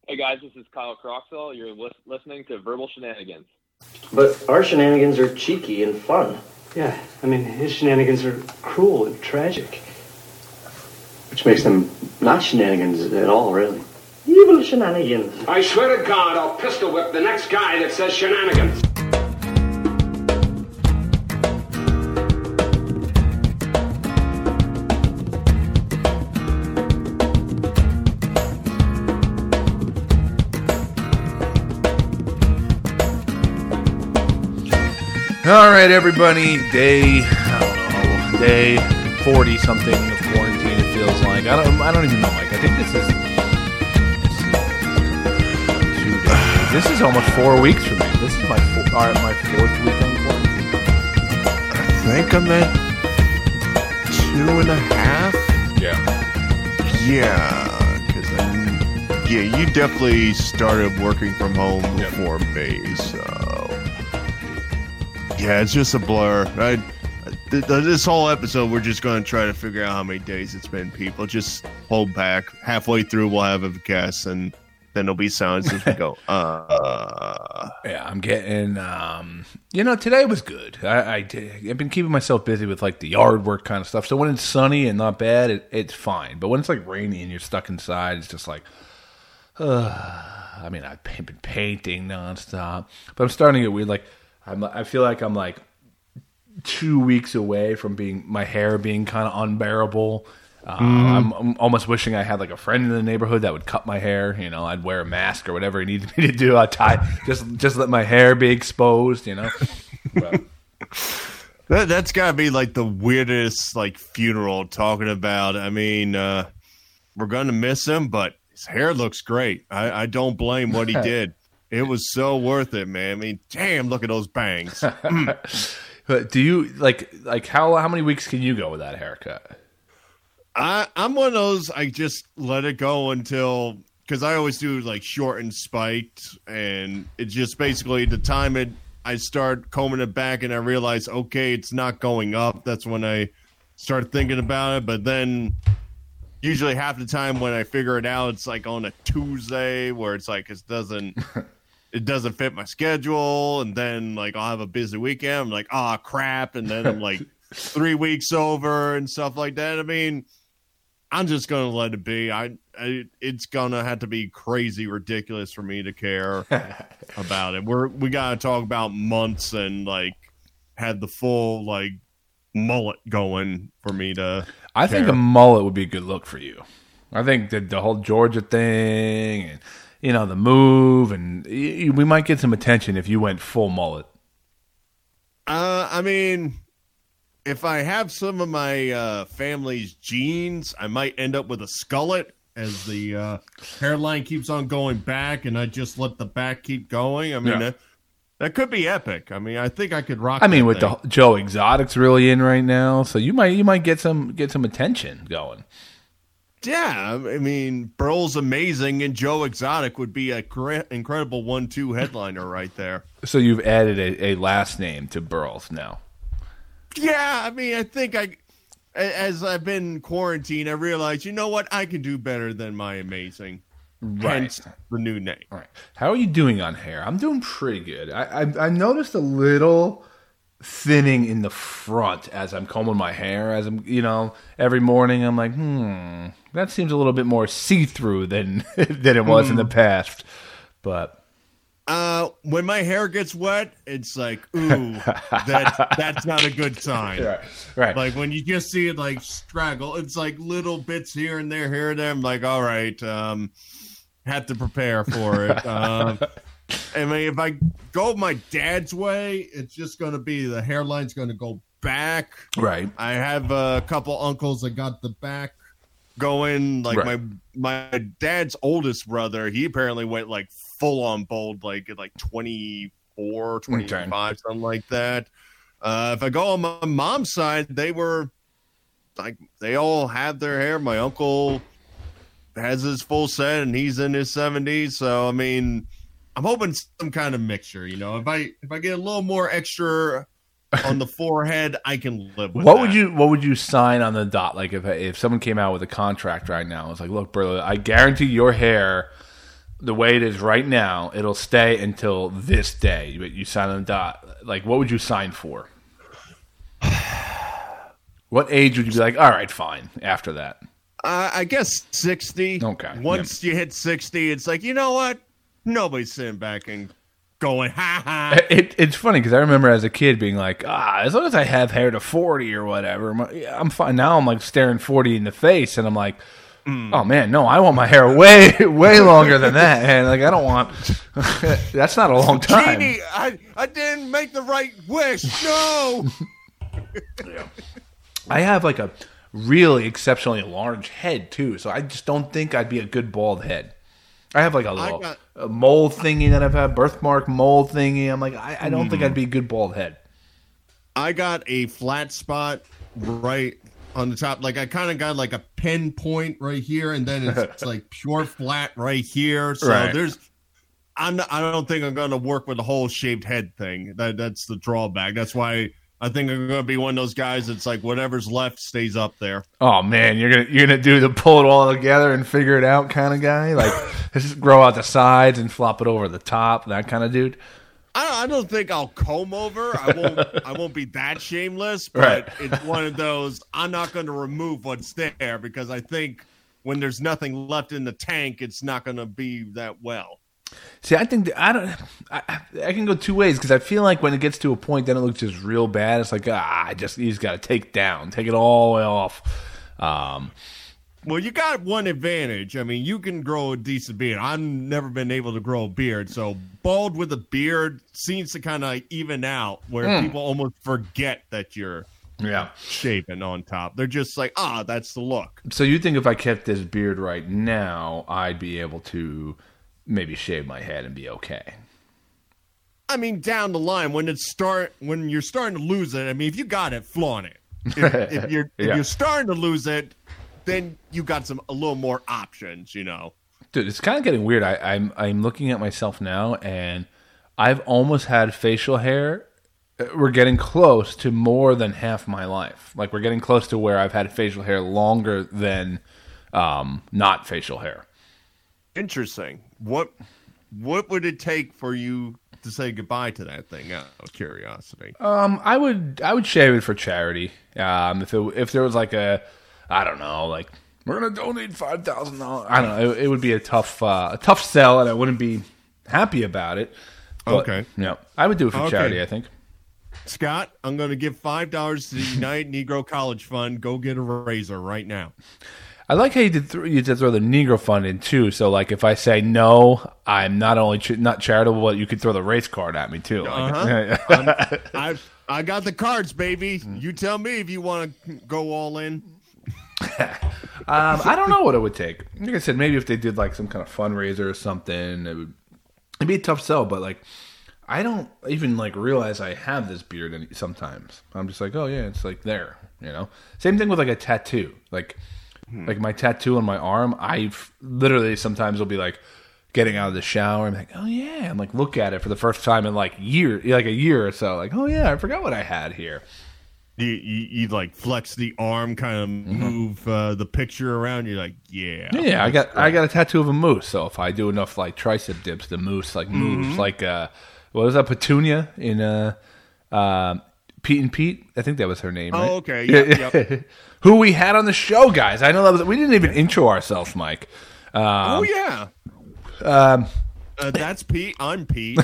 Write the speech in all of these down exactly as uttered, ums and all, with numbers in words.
Hey guys, this is Kyle Croxall. You're lis- listening to Verbal Shenanigans. But our shenanigans are cheeky and fun. Yeah, I mean, his shenanigans are cruel and tragic. Which makes them not shenanigans at all, really. Evil shenanigans. I swear to God, I'll pistol whip the next guy that says shenanigans. All right, everybody. Day, I don't know, day forty something of quarantine. It feels like I don't, I don't even know, Mike. I think this is two days. This is almost four weeks for me. This is my four, uh, my fourth week on quarantine. I think I'm at two and a half. Yeah, yeah, because yeah, you definitely started working from home Yep. before me, so. Yeah, it's just a blur. I, th- th- this whole episode, we're just going to try to figure out how many days it's been, people. Just hold back. Halfway through, we'll have a guess, and then there'll be silence as we go. Uh, yeah. I'm getting. Um, you know, today was good. I, I did, I've been keeping myself busy with like the yard work kind of stuff. So when it's sunny and not bad, it, it's fine. But when it's like rainy and you're stuck inside, it's just like. Uh, I mean, I've been painting nonstop, but I'm starting to get weird. Like. I'm, I feel like I'm like two weeks away from being my hair being kind of unbearable. Uh, mm. I'm, I'm almost wishing I had like a friend in the neighborhood that would cut my hair. You know, I'd wear a mask or whatever he needed me to do. I'd tie just just let my hair be exposed. You know, but. that that's got to be like the weirdest like funeral talking about. I mean, uh, we're gonna miss him, but his hair looks great. I, I don't blame what he did. It was so worth it, man. I mean, damn, look at those bangs. But do you like like how how many weeks can you go with that haircut? I I'm one of those. I just let it go until because I always do like short and spiked, and it's just basically the time it I start combing it back, and I realize okay, it's not going up. That's when I start thinking about it. But then usually half the time when I figure it out, it's like on a Tuesday where it's like it doesn't. It doesn't fit my schedule, and then like I'll have a busy weekend. I'm like, oh crap, and then I'm like three weeks over and stuff like that. I mean, I'm just gonna let it be. I, I it's gonna have to be crazy ridiculous for me to care about it. We're we gotta talk about months and like had the full like mullet going for me to. I care. think a mullet would be a good look for you. I think that the whole Georgia thing and. You know, the move, and we might get some attention if you went full mullet. Uh, I mean, if I have some of my uh, family's genes, I might end up with a skullet as the uh, hairline keeps on going back, and I just let the back keep going. I mean, Yeah. that, that could be epic. I mean, I think I could rock. I mean, that with thing. the Joe Exotic's really in right now, so you might you might get some get some attention going. Yeah, I mean, Burl's amazing, and Joe Exotic would be a cre- incredible one two headliner right there. So you've added a, a last name to Burl's now. Yeah, I mean, I think I, as I've been quarantined, I realized, you know what, I can do better than my amazing. Right. Hence the new name. All right. How are you doing on hair? I'm doing pretty good. I I, I noticed a little thinning in the front as I'm combing my hair. As I'm, you know, every morning I'm like, hmm, that seems a little bit more see-through than than it was mm. in the past. But uh, when my hair gets wet, it's like, ooh, that's that's not a good sign. Right, right. Like when you just see it like straggle, it's like little bits here and there, here and there. I'm like, all right, um, have to prepare for it. um, I mean, if I go my dad's way, it's just going to be the hairline's going to go back. Right. I have a couple uncles that got the back going. Like right. my my dad's oldest brother, he apparently went like full on bald, like at like twenty-four, twenty-five, okay. something like that. Uh, if I go on my mom's side, they were like they all have their hair. My uncle has his full set, and he's in his seventies. So I mean. I'm hoping some kind of mixture, you know. If I if I get a little more extra on the forehead, I can live with what that. would you What would you sign on the dot? Like if if someone came out with a contract right now, it's like, look, brother, I guarantee your hair the way it is right now, it'll stay until this day. But you sign on the dot. Like, what would you sign for? What age would you be like, all right, fine, after that? Uh, I guess sixty. Okay. Once yeah. you hit sixty, it's like, you know what? Nobody's sitting back and going, ha ha. It, it's funny because I remember as a kid being like, ah, as long as I have hair to forty or whatever, I'm fine. Now I'm like staring forty in the face, and I'm like, mm. oh man, no, I want my hair way, way longer than that. And like, I don't want, that's not a long time. Genie, I, I didn't make the right wish. No. Yeah. I have like a really exceptionally large head too, so I just don't think I'd be a good bald head. I have like a little got, a mole thingy that I've had, birthmark mole thingy. I'm like, I, I don't mm. think I'd be a good bald head. I got a flat spot right on the top. Like I kind of got like a pinpoint right here, and then it's, it's like pure flat right here. So right. there's, I'm not, I don't think I'm going to work with the whole shaved head thing. That that's the drawback. That's why. I think I'm gonna be one of those guys that's like whatever's left stays up there. Oh man, you're gonna you're gonna do the pull it all together and figure it out kind of guy, like just grow out the sides and flop it over the top, that kind of dude. I, I don't think I'll comb over. I won't. I won't be that shameless. But right. It's one of those. I'm not going to remove what's there because I think when there's nothing left in the tank, it's not going to be that well. See, I think that I don't. I, I can go two ways because I feel like when it gets to a point, then it looks just real bad. It's like ah, I just you just got to take down, take it all the way off. Um, well, you got one advantage. I mean, you can grow a decent beard. I've never been able to grow a beard, so bald with a beard seems to kind of even out, where mm. people almost forget that you're yeah shaving on top. They're just like, ah, that's the look. So you think if I kept this beard right now, I'd be able to maybe shave my head and be okay? I mean, down the line when it start when you're starting to lose it. I mean, if you got it, flaunt it. If, if you're if yeah. you're starting to lose it, then you got some a little more options, you know. Dude, it's kind of getting weird. I, I'm I'm looking at myself now, and I've almost had facial hair. We're getting close to more than half my life. Like we're getting close to where I've had facial hair longer than um, not facial hair. Interesting. What what would it take for you to say goodbye to that thing? Out of curiosity. Um, I would I would shave it for charity. Um, if it, if there was like a, I don't know, like we're gonna donate five thousand dollars. I don't know. It, it would be a tough uh, a tough sell, and I wouldn't be happy about it. But, okay. Yeah, I would do it for okay. charity. I think. Scott, I'm going to give five dollars to the United Negro College Fund. Go get a razor right now. I like how you did, th- you did throw the Negro Fund in, too. So, like, if I say no, I'm not only ch- not charitable, but you could throw the race card at me, too. Uh-huh. um, I I got the cards, baby. You tell me if you want to go all in. um, I don't know what it would take. Like I said, maybe if they did, like, some kind of fundraiser or something, it would it'd be a tough sell. But, like, I don't even, like, realize I have this beard any- sometimes. I'm just like, oh, yeah, it's, like, there, you know? Same thing with, like, a tattoo. Like... Like my tattoo on my arm, I've literally sometimes will be like getting out of the shower and I'm like, oh yeah, and like look at it for the first time in like year, like a year or so. Like, oh yeah, I forgot what I had here. You, you, you like flex the arm, kind of move mm-hmm. uh, the picture around. You're like, yeah, yeah. I got great. I got a tattoo of a moose. So if I do enough like tricep dips, the moose like moves. Mm-hmm. Like uh, what was that, Petunia in uh, uh, Pete and Pete? I think that was her name. Right? Oh, okay. Yep, yep. Who we had on the show, guys. I know that was, we didn't even intro ourselves, Mike. Um, oh, yeah. Um, uh, that's Pete. I'm Pete.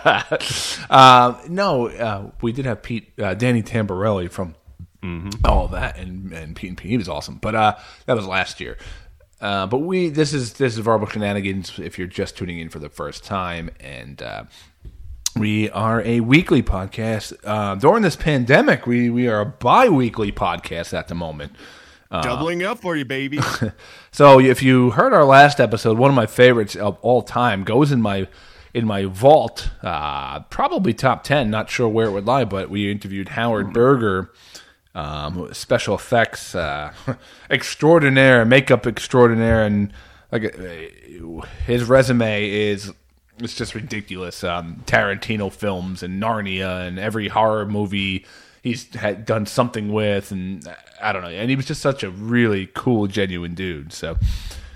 uh, no, uh, we did have Pete, uh, Danny Tamborelli from mm-hmm. all that, and, and Pete and Pete. He was awesome. But uh, that was last year. Uh, but we this is this is Verbal Shenanigans if you're just tuning in for the first time. And uh, we are a weekly podcast. Uh, during this pandemic, we, we are a bi-weekly podcast at the moment. Uh, Doubling up for you, baby. So if you heard our last episode, one of my favorites of all time goes in my in my vault, uh, probably top ten. Not sure where it would lie, but we interviewed Howard Berger, um, special effects uh, extraordinaire, makeup extraordinaire, and like uh, his resume is. It's just ridiculous. Um, Tarantino films and Narnia and every horror movie he's had done something with, and I don't know. And he was just such a really cool, genuine dude. So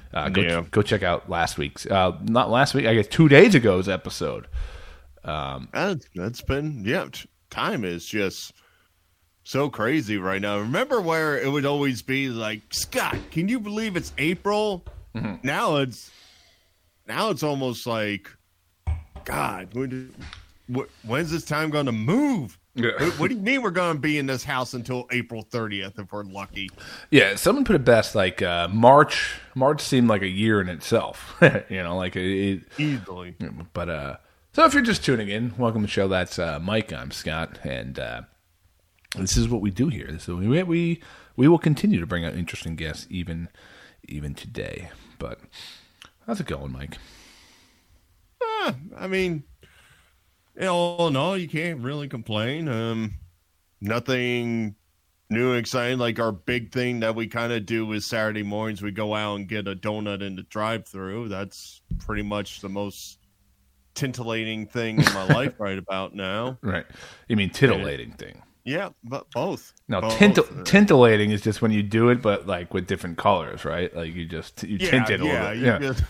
Uh, go Yeah. go check out last week's, uh, not last week, I guess two days ago's episode. Um, That's, that's been, yeah, t- time is just so crazy right now. Remember where it would always be like, Scott, can you believe it's April? Mm-hmm. Now it's, now it's almost like, God, when, wh- when's this time going to move? Yeah. What, what do you mean we're going to be in this house until April thirtieth if we're lucky? yeah, someone put it best, like uh, March. March seemed like a year in itself. you know, like it, it Easily. But uh, so if you're just tuning in, welcome to the show. That's uh, Mike. I'm Scott, and uh, this is what we do here. So we we we will continue to bring out interesting guests, even even today. But how's it going, Mike? Ah, I mean, you know, no, you can't really complain. Um, nothing new and exciting. Like our big thing that we kind of do is Saturday mornings we go out and get a donut in the drive-through. That's pretty much the most titillating thing in my life right about now. Right. You mean titillating thing? Yeah, but both. No, both. tint- tintillating is just when you do it, but like with different colors, right? Like you just you yeah, tint it a yeah, little bit. you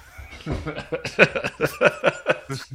Yeah. just-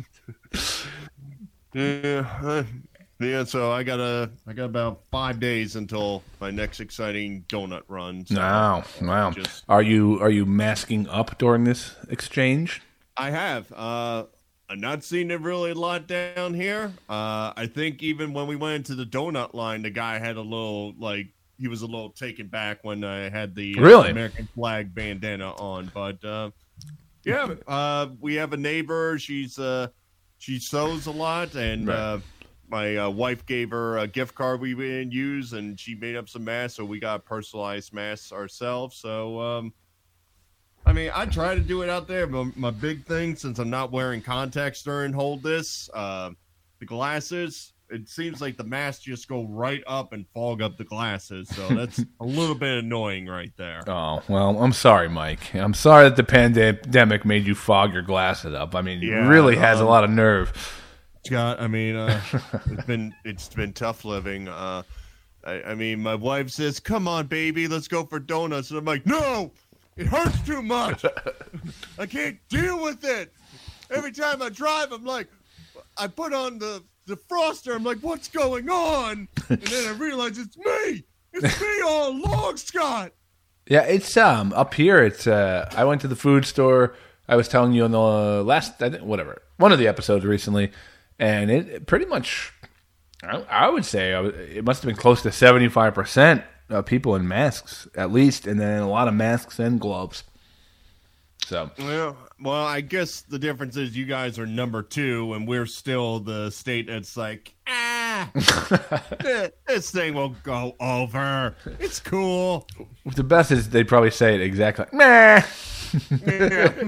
yeah, uh, yeah. So I got a, I got about five days until my next exciting donut run. So Wow, wow. just- Are you are you masking up during this exchange? I have. Uh, I'm not seeing it really a lot down here. Uh, I think even when we went into the donut line, the guy had a little like he was a little taken back when I had the uh, Really? American flag bandana on. But uh, yeah, uh, we have a neighbor. She's uh, she sews a lot, and Right. uh, my uh, wife gave her a gift card we didn't use, and she made up some masks, so we got personalized masks ourselves. So. Um, I mean, I try to do it out there, but my big thing, since I'm not wearing contacts during hold this, uh, the glasses, it seems like the masks just go right up and fog up the glasses. So that's a little bit annoying right there. Oh, well, I'm sorry, Mike. I'm sorry that the pandemic made you fog your glasses up. I mean, Yeah, it really has a um, lot of nerve. Scott, I mean, uh, it's been it's been tough living. Uh, I, I mean, my wife says, "Come on, baby, let's go for donuts," and I'm like, "No, it hurts too much. I can't deal with it." Every time I drive, I'm like, I put on the the froster. I'm like, "What's going on?" And then I realize it's me. It's me all along, Scott. Yeah, it's um up here. It's uh, I went to the food store. I was telling you on the last, I think, whatever, one of the episodes recently, and it pretty much, I, I would say, I was, it must have been close to seventy-five percent of people in masks at least, and then a lot of masks and gloves. So Well, well, I guess the difference is you guys are number two, and we're still the state that's like, ah, this thing will go over. It's cool. the best is they probably say it exactly like, meh. Yeah.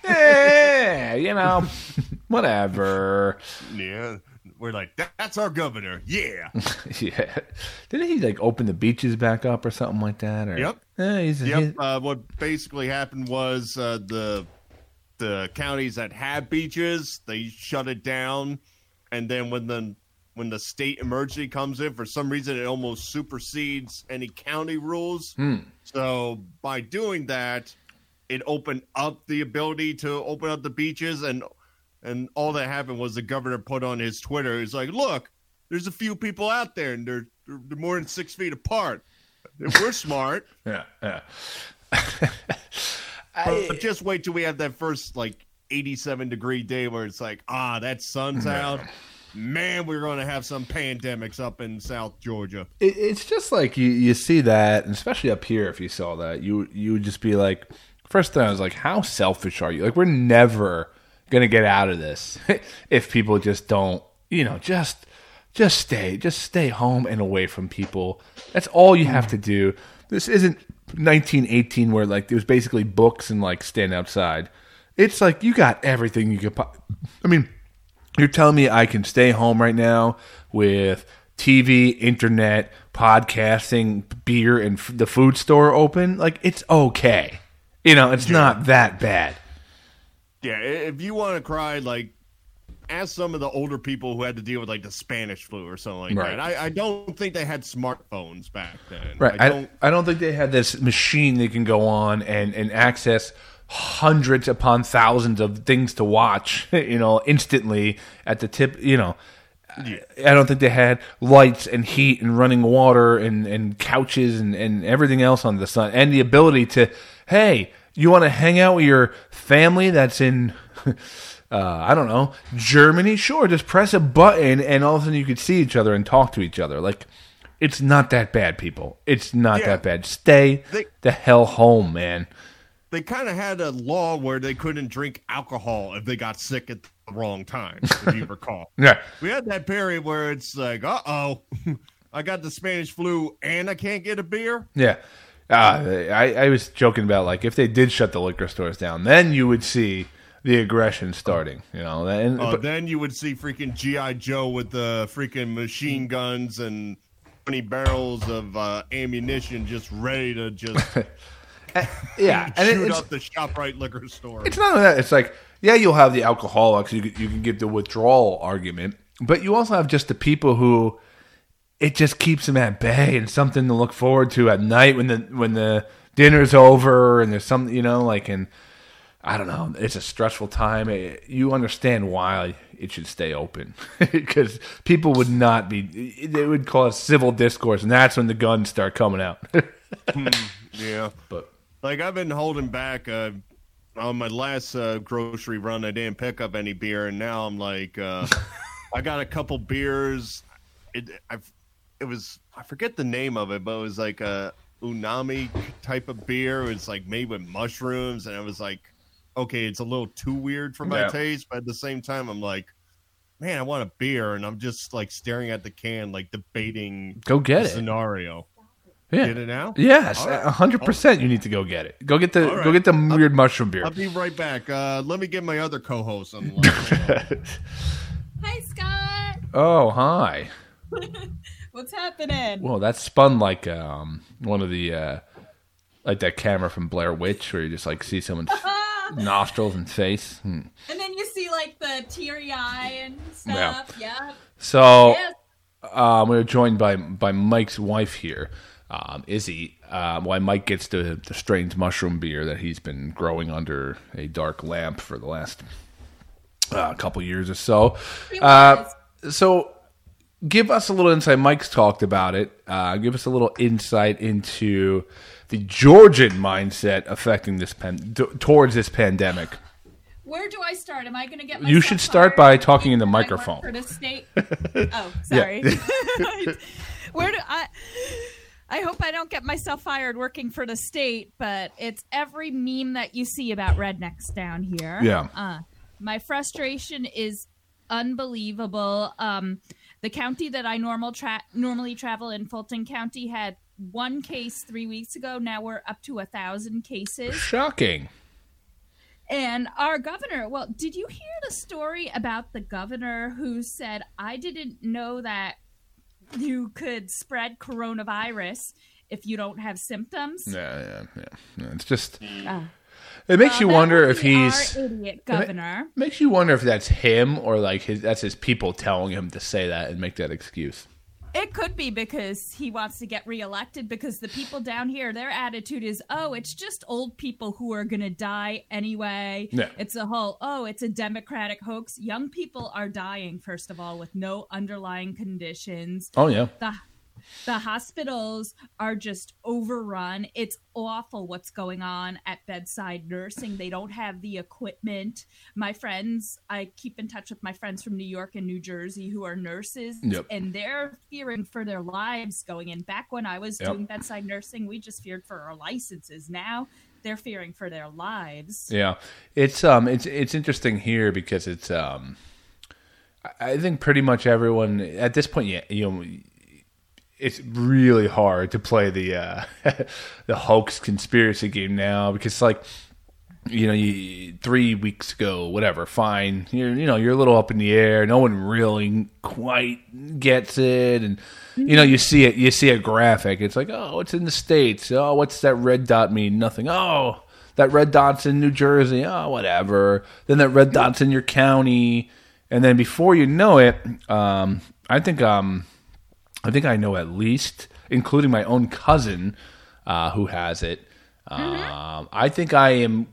Eh, you know, whatever. Yeah. We're like, that, that's our governor. Yeah. Yeah. Didn't he like open the beaches back up or something like that? Or, Yep. Eh, he's, Yep. he's- Uh, what basically happened was uh, the the counties that have beaches, they shut it down, and then when the when the state emergency comes in, for some reason, it almost supersedes any county rules. Hmm. So by doing that, it opened up the ability to open up the beaches, and and all that happened was the governor put on his Twitter, he's like, "Look, there's a few people out there, and they're they're, they're more than six feet apart. We're smart." yeah. Yeah. But just wait till we have that first like eighty-seven degree day where it's like, ah, that sun's out. Man, we're going to have some pandemics up in South Georgia. It, it's just like you, you see that, and especially up here, if you saw that, you you would just be like, first thing I was like, how selfish are you? Like, we're never gonna get out of this if people just don't, you know, just just stay, just stay home and away from people. That's all you have to do. This isn't nineteen eighteen where like it was basically books and like stand outside. It's like you got everything you could. Po- I mean, you're telling me I can stay home right now with T V, internet, podcasting, beer, and f- the food store open? Like, it's okay. You know, it's not that bad. Yeah, if you want to cry, like, ask some of the older people who had to deal with like the Spanish flu or something like Right. that. I, I don't think they had smartphones back then. Right. I I don't. don't, I don't think they had this machine they can go on and, and access hundreds upon thousands of things to watch, you know, instantly at the tip, you know. Yeah. I don't think they had lights and heat and running water and, and couches and, and everything else under the sun. And the ability to, hey, you want to hang out with your family that's in, uh, I don't know, Germany? Sure, just press a button and all of a sudden you could see each other and talk to each other. Like, it's not that bad, people. It's not yeah. that bad. Stay they, the hell home, man. They kind of had a law where they couldn't drink alcohol if they got sick at the wrong time, if you recall. Yeah. We had that period where it's like, uh-oh, I got the Spanish flu and I can't get a beer. Yeah. Uh, I, I was joking about, like, if they did shut the liquor stores down, then you would see the aggression starting, you know. And, uh, but, then you would see freaking G I. Joe with the freaking machine guns and twenty barrels of uh, ammunition just ready to just yeah, and shoot it's, up the ShopRite liquor store. It's not only that. It's like, yeah, you'll have the alcoholics. You can, you can give the withdrawal argument, but you also have just the people who it just keeps them at bay and something to look forward to at night when the when the dinner's over and there's something, you know, like, and I don't know, it's a stressful time. It, you understand why it should stay open because people would not be. They would cause civil discourse, and that's when the guns start coming out. hmm, yeah, but like I've been holding back. Uh, on my last uh, grocery run, I didn't pick up any beer, and now I'm like, uh, I got a couple beers. It, I've, it was I forget the name of it, but it was like a unami type of beer. It was like made with mushrooms, and I was like, okay, it's a little too weird for my yeah. taste, but at the same time, I'm like, man, I want a beer, and I'm just like staring at the can, like debating go get the it scenario. Yeah. Get it now? Yes, a right. hundred percent. You need to go get it. Go get the right. go get the I'll, weird mushroom beer. I'll be right back. Uh, let me get my other co-host on the line. Hi, Scott. Oh, hi. What's happening? Well, that spun like um, one of the uh, like that camera from Blair Witch, where you just like see someone's nostrils and face, hmm. and then you see like the teary eye and stuff. Yeah. yeah. So yes. um, we're joined by by Mike's wife here. Um, Izzy, uh, why Mike gets the, the strange mushroom beer that he's been growing under a dark lamp for the last uh, couple years or so. Uh, so give us a little insight. Mike's talked about it. Uh, give us a little insight into the Georgian mindset affecting this pan- t- towards this pandemic. Where do I start? Am I going to get myself You should start by talking in the microphone. For the state? Oh, sorry. Where do I... I hope I don't get myself fired working for the state, but it's every meme that you see about rednecks down here. Yeah. Uh, my frustration is unbelievable. Um, the county that I normal tra- normally travel in, Fulton County, had one case three weeks ago. Now we're up to a thousand cases. Shocking. And our governor, well, did you hear the story about the governor who said, I didn't know that you could spread coronavirus if you don't have symptoms? Yeah, yeah, yeah. yeah it's just... Uh, it makes well, you wonder if he's... Our idiot governor. It makes you wonder if that's him or like his, that's his people telling him to say that and make that excuse. It could be because he wants to get reelected, because the people down here, their attitude is, oh, it's just old people who are going to die anyway. Yeah. It's a whole, oh, it's a Democratic hoax. Young people are dying, first of all, with no underlying conditions. Oh, yeah. The The hospitals are just overrun. It's awful what's going on at bedside nursing. They don't have the equipment. My friends, I keep in touch with my friends from New York and New Jersey who are nurses, yep. and they're fearing for their lives going in. Back when I was yep. doing bedside nursing, we just feared for our licenses. Now they're fearing for their lives. Yeah, it's um, it's it's interesting here because it's um, I think pretty much everyone at this point, yeah, you know. It's really hard to play the uh, the hoax conspiracy game now because, like, you know, you, three weeks ago, whatever, fine, you're you know you're a little up in the air. No one really quite gets it, and you know you see it. You see a graphic. It's like, oh, it's in the States. Oh, what's that red dot mean? Nothing. Oh, that red dot's in New Jersey. Oh, whatever. Then that red dot's in your county, and then before you know it, um, I think um. I think I know at least, including my own cousin uh, who has it. Um, mm-hmm. I think I am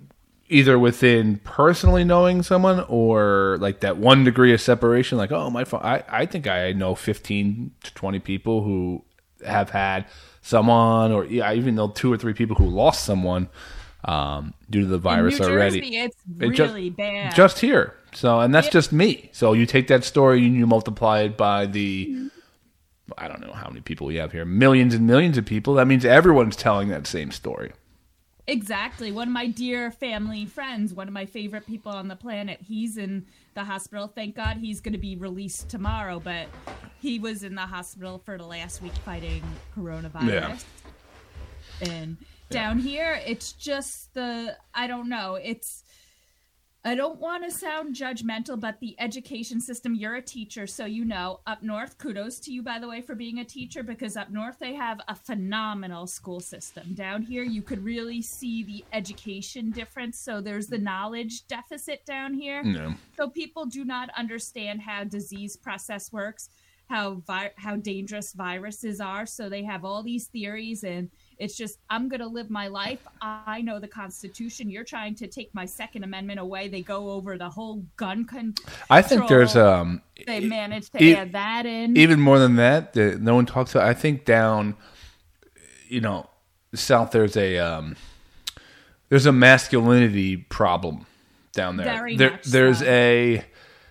either within personally knowing someone or like that one degree of separation. Like, oh, my, fa- I, I think I know fifteen to twenty people who have had someone, or yeah, I even know two or three people who lost someone um, due to the virus In New already. Jersey, it's It really just, bad. Just here. So, and that's Yep. just me. So you take that story and you multiply it by the, I don't know how many people we have here, millions and millions of people. That means everyone's telling that same story. Exactly. One of my dear family friends, one of my favorite people on the planet, he's in the hospital. Thank God he's going to be released tomorrow, but he was in the hospital for the last week fighting coronavirus. Yeah. And down here, it's just the, I don't know, it's, I don't want to sound judgmental, but the education system, you're a teacher, so you know, up north, kudos to you, by the way, for being a teacher, because up north they have a phenomenal school system. Down here, you could really see the education difference, so there's the knowledge deficit down here. No. So people do not understand how disease process works, how vi- how dangerous viruses are, so they have all these theories, and it's just, I'm going to live my life. I know the Constitution. You're trying to take my Second Amendment away. They go over the whole gun control. I think there's um They managed to e- add that in. even more than that. The, no one talks about. I think down, you know, south there's a um there's a masculinity problem down there. Very there much there's so. a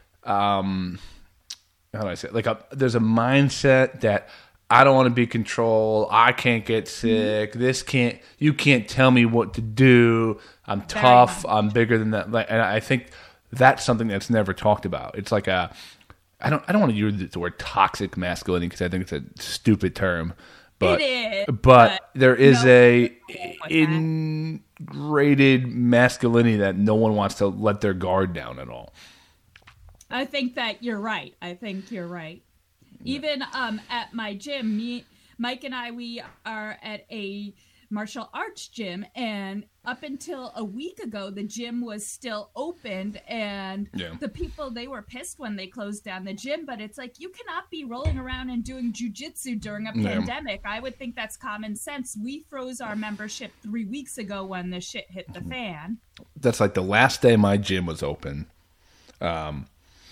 um how do I say it? Like a there's a mindset that I don't want to be controlled. I can't get sick. This can't. You can't tell me what to do. I'm tough. I'm bigger than that. Like, and I think that's something that's never talked about. It's like a. I don't. I don't want to use the word toxic masculinity because I think it's a stupid term. But It is, but, but there is no, a with that. ingrained masculinity that no one wants to let their guard down at all. I think that you're right. I think you're right. Even um, at my gym, me, Mike and I, we are at a martial arts gym, and up until a week ago, the gym was still opened, and Yeah. the people, they were pissed when they closed down the gym, but it's like, you cannot be rolling around and doing jujitsu during a Yeah. pandemic. I would think that's common sense. We froze our membership three weeks ago when the shit hit the fan. That's like the last day my gym was open. Um,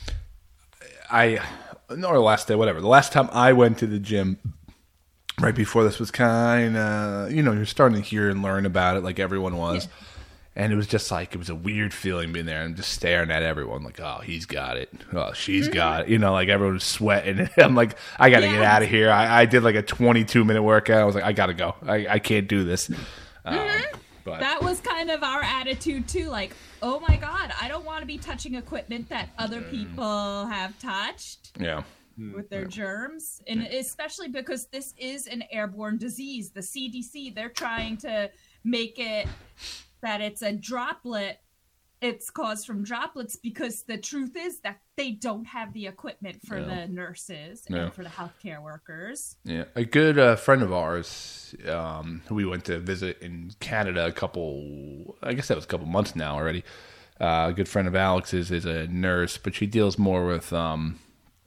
I, no, or the last day, whatever. The last time I went to the gym, right before this was kind of, you know, you're starting to hear and learn about it like everyone was. Yeah. And it was just like, it was a weird feeling being there and just staring at everyone like, oh, he's got it. Oh, she's got it. You know, like everyone was sweating. I'm like, I got to get Yeah. out of here. I, I did like a twenty-two minute workout. I was like, I got to go. I, I can't do this. Um, but That was kind of our attitude too. Like, oh my God, I don't want to be touching equipment that other people have touched yeah. with their germs. And especially because this is an airborne disease. The C D C, they're trying to make it that it's a droplet. It's caused from droplets because the truth is that they don't have the equipment for Yeah. the nurses Yeah. and for the healthcare workers. Yeah, a good uh, friend of ours, um, who we went to visit in Canada a couple, I guess that was a couple months now already. Uh, a good friend of Alex's is a nurse, but she deals more with um,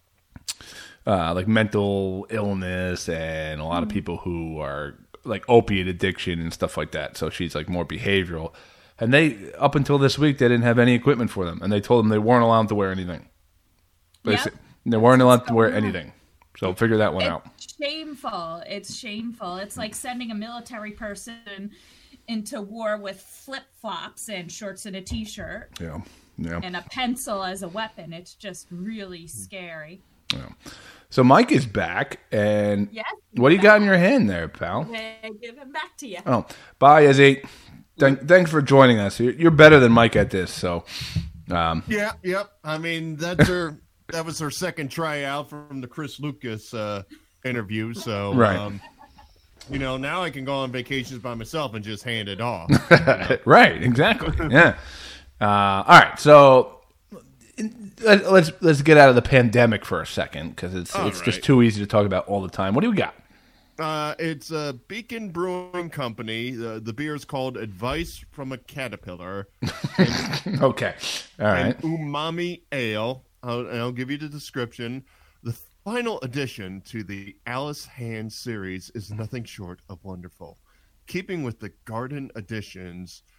uh, like mental illness and a lot of people who are like opiate addiction and stuff like that. So she's like more behavioral. And they, up until this week, they didn't have any equipment for them, and they told them they weren't allowed to wear anything. They, Yep. said they weren't allowed to wear going on. anything. So figure that one out. It's shameful. It's shameful. It's like sending a military person into war with flip flops and shorts and a t-shirt Yeah, yeah. and a pencil as a weapon. It's just really scary. Yeah. So Mike is back, and Yes. what do you got in your hand there, pal? They give him back to you. Oh, bye, Izzy. Thank, thanks for joining us. You're, you're better than Mike at this, so um, Yeah, yep. I mean, that's her. That was her second tryout from the Chris Lucas uh, interview. So, Right. um, you know, now I can go on vacations by myself and just hand it off. right, exactly. Yeah. Uh, all right, so let- let's let's get out of the pandemic for a second because it's All it's right. just too easy to talk about all the time. What do we got? Uh, it's a Beacon Brewing Company. Uh, the beer is called Advice from a Caterpillar. Okay, all right. An umami ale. I'll, and I'll give you the description. The final addition to the Alice Hand series is nothing short of wonderful. Keeping with the garden additions,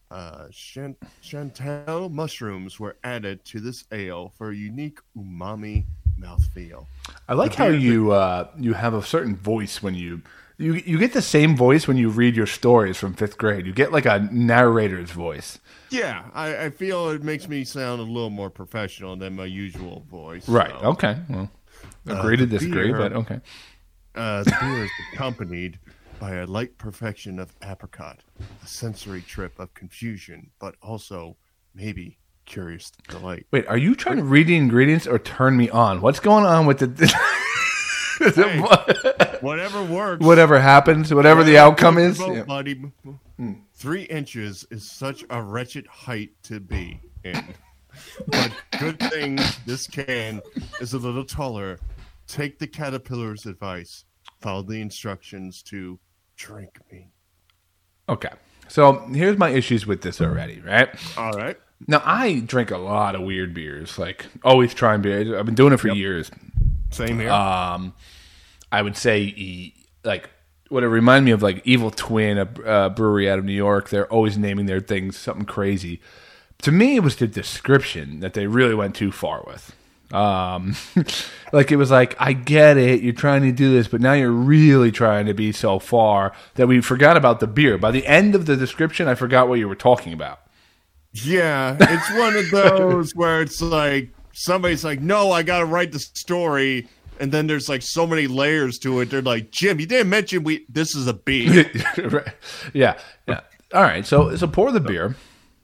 Uh, Chant- Chantal mushrooms were added to this ale for a unique umami mouthfeel. I like The how beer- you uh, you have a certain voice when you you you get the same voice when you read your stories from fifth grade. You get like a narrator's voice. Yeah, I, I feel it makes me sound a little more professional than my usual voice. Right. so. Okay. Well, Uh, agree to the disagree, beer- but okay. Uh, the beer is accompanied by a light perfection of apricot, a sensory trip of confusion, but also maybe curious delight. Wait, are you trying to read the ingredients or turn me on? What's going on with the? Hey, whatever works. Whatever happens, whatever the Whatever outcome floats is. your boat, Yeah. buddy. Three inches is such a wretched height to be in. But good thing this can is a little taller. Take the caterpillar's advice. Follow the instructions to drink me. Okay. So here's my issues with this already, right? All right. Now I drink a lot of weird beers, like always trying beers. I've been doing it for years. Same here. Um, I would say e- like what it reminded me of, like Evil Twin, a uh, brewery out of New York. They're always naming their things something crazy. To me, it was the description that they really went too far with. Um, like it was like, I get it, you're trying to do this, but now you're really trying to be so far that we forgot about the beer. By the end of the description, I forgot what you were talking about. Yeah, it's one of those where it's like somebody's like, "No, I got to write the story," and then there's like so many layers to it. They're like, "Jim, you didn't mention we this is a beer." Right. Yeah, yeah. All right, so so pour the beer.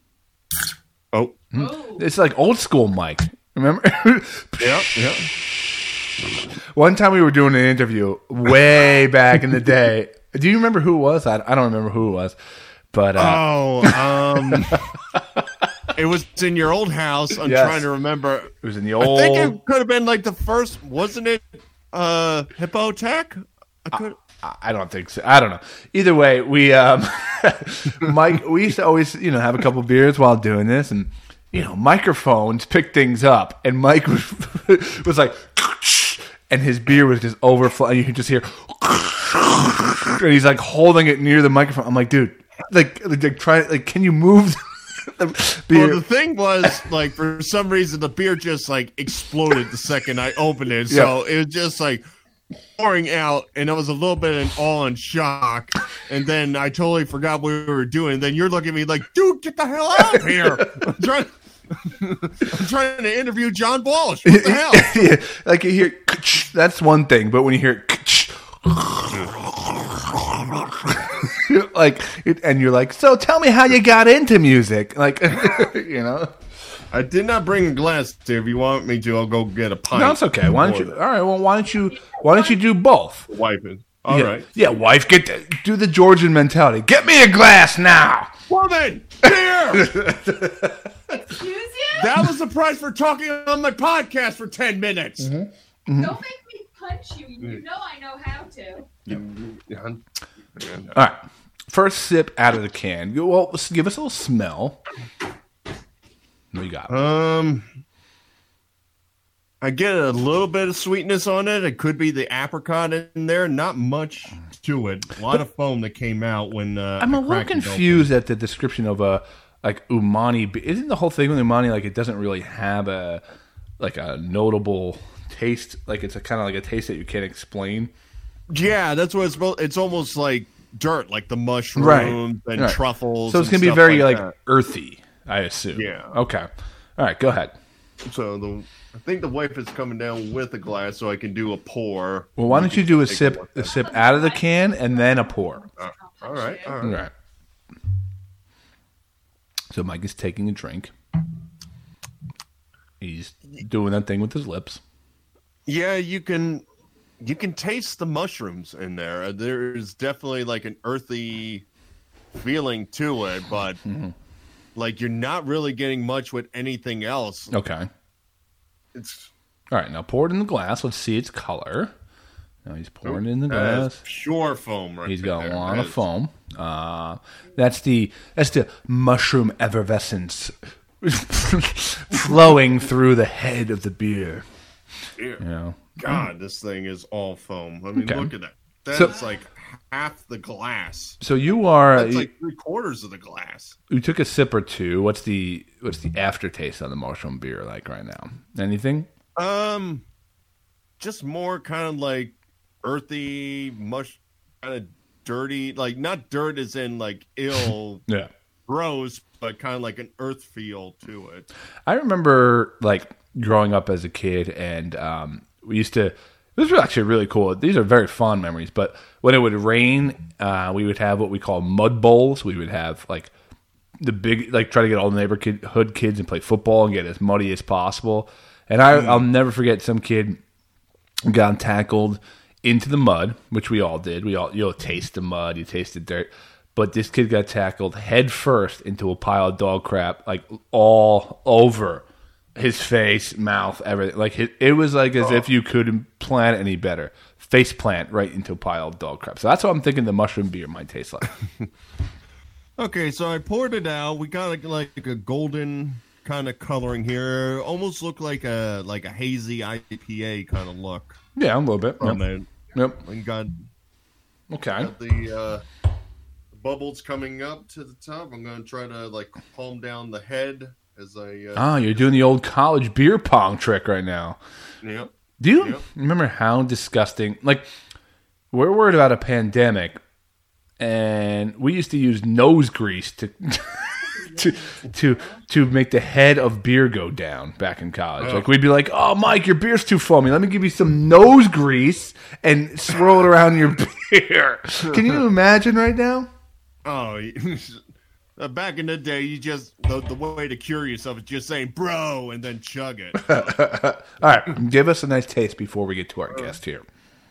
Oh, It's like old school Mike. Remember? yeah, yeah. One time we were doing an interview way back in the day. Do you remember who it was? I, I don't remember who it was, but uh, Oh, um, it was in your old house. I'm Yes. trying to remember. it was in the I old. think it could have been like the first, wasn't it? Uh, Hippo Tech. I could. I I don't think so. I don't know. Either way, we um, Mike. We used to always, you know, have a couple beers while doing this, and you know, microphones pick things up, and Mike was was like, and his beer was just overflowing. You could just hear, and he's like holding it near the microphone. I'm like, dude, like, like try, like, can you move the beer? Well, the thing was, like, for some reason, the beer just like exploded the second I opened it. So it was just like pouring out, and I was a little bit in awe and shock. And then I totally forgot what we were doing. Then you're looking at me like, dude, get the hell out of here! I'm trying, I'm trying to interview John Walsh. What the hell? Yeah, like you hear, that's one thing, but when you hear, like, it, and you're like, so tell me how you got into music, like, you know. I did not bring a glass. If you want me to, I'll go get a pint. No, it's okay. Why don't you? All right. Well, why don't you? Why don't you do both? Wiping. All yeah, right. Yeah, wife, get the, do the Georgian mentality. Get me a glass now. Woman, beer. Excuse you? That was the price for talking on my podcast for ten minutes. Mm-hmm. Don't make me punch you. You know I know how to. All right. First sip out of the can. You- Well, let's give us a little smell. What do you got? Um, I get a little bit of sweetness on it. It could be the apricot in there. Not much to it. A lot of foam that came out when uh, I'm I a little cracked it open. confused at the description of a like umani. Isn't the whole thing with umani like it doesn't really have a like a notable taste? Like it's a kind of like a taste that you can't explain. Yeah, that's what it's supposed. It's almost like dirt, like the mushrooms Right. and Right. truffles. So it's and gonna be stuff very like, that. earthy, I assume. Yeah. Okay. All right. Go ahead. So the I think the wife is coming down with a glass, so I can do a pour. Well, why don't you do a Take sip, look. a sip out of the can, and then a pour? All right, all All right. right. So Mike is taking a drink. He's doing that thing with his lips. Yeah, you can you can taste the mushrooms in there. There's definitely like an earthy feeling to it, but like you're not really getting much with anything else. Okay. It's All right. Now pour it in the glass. Let's see its color. Now he's pouring it in the that's glass. pure foam right He's got there. a lot That of is- foam. Uh, that's the that's the mushroom effervescence flowing through the head of the beer. Ew. You know. God, this thing is all foam. I mean, Okay. look at that. That's So- like half the glass. So you are That's you, like three quarters of the glass. you took a sip or two. What's the what's the aftertaste on the mushroom beer like right now? Anything? Um, just more kind of like earthy, mush, kind of dirty. Like not dirt as in like ill, Yeah. gross, but kind of like an earth feel to it. I remember like growing up as a kid, and um, we used to. This was actually really cool. These are very fond memories. But when it would rain, uh, we would have what we call mud bowls. We would have like the big, like try to get all the neighborhood kids and play football and get as muddy as possible. And I, I'll never forget some kid got tackled into the mud, which we all did. We all, you'll taste the mud, you taste the dirt. But this kid got tackled head first into a pile of dog crap, like all over his face, mouth, everything. Like it, it was like as oh. if you couldn't plan any better. Face plant right into a pile of dog crap. So that's what I'm thinking the mushroom beer might taste like. Okay, so I poured it out. We got a, like a golden kind of coloring here. Almost looked like a like a hazy I P A kind of look. Yeah, a little bit. From Yep. it. Yep. And got, Okay. got the uh, bubbles coming up to the top. I'm going to try to like calm down the head as I. Uh, Oh, you're doing the old college beer pong trick right now. Yep. Do you Yep. remember how disgusting? Like, we're worried about a pandemic, and we used to use nose grease to to to to make the head of beer go down back in college. Oh. Like, we'd be like, "Oh, Mike, your beer's too foamy. Let me give you some nose grease and swirl it around your beer." Can you imagine right now? Oh, uh, back in the day, you just the, the way to cure yourself is just saying "bro" and then chug it. All right, give us a nice taste before we get to our guest here.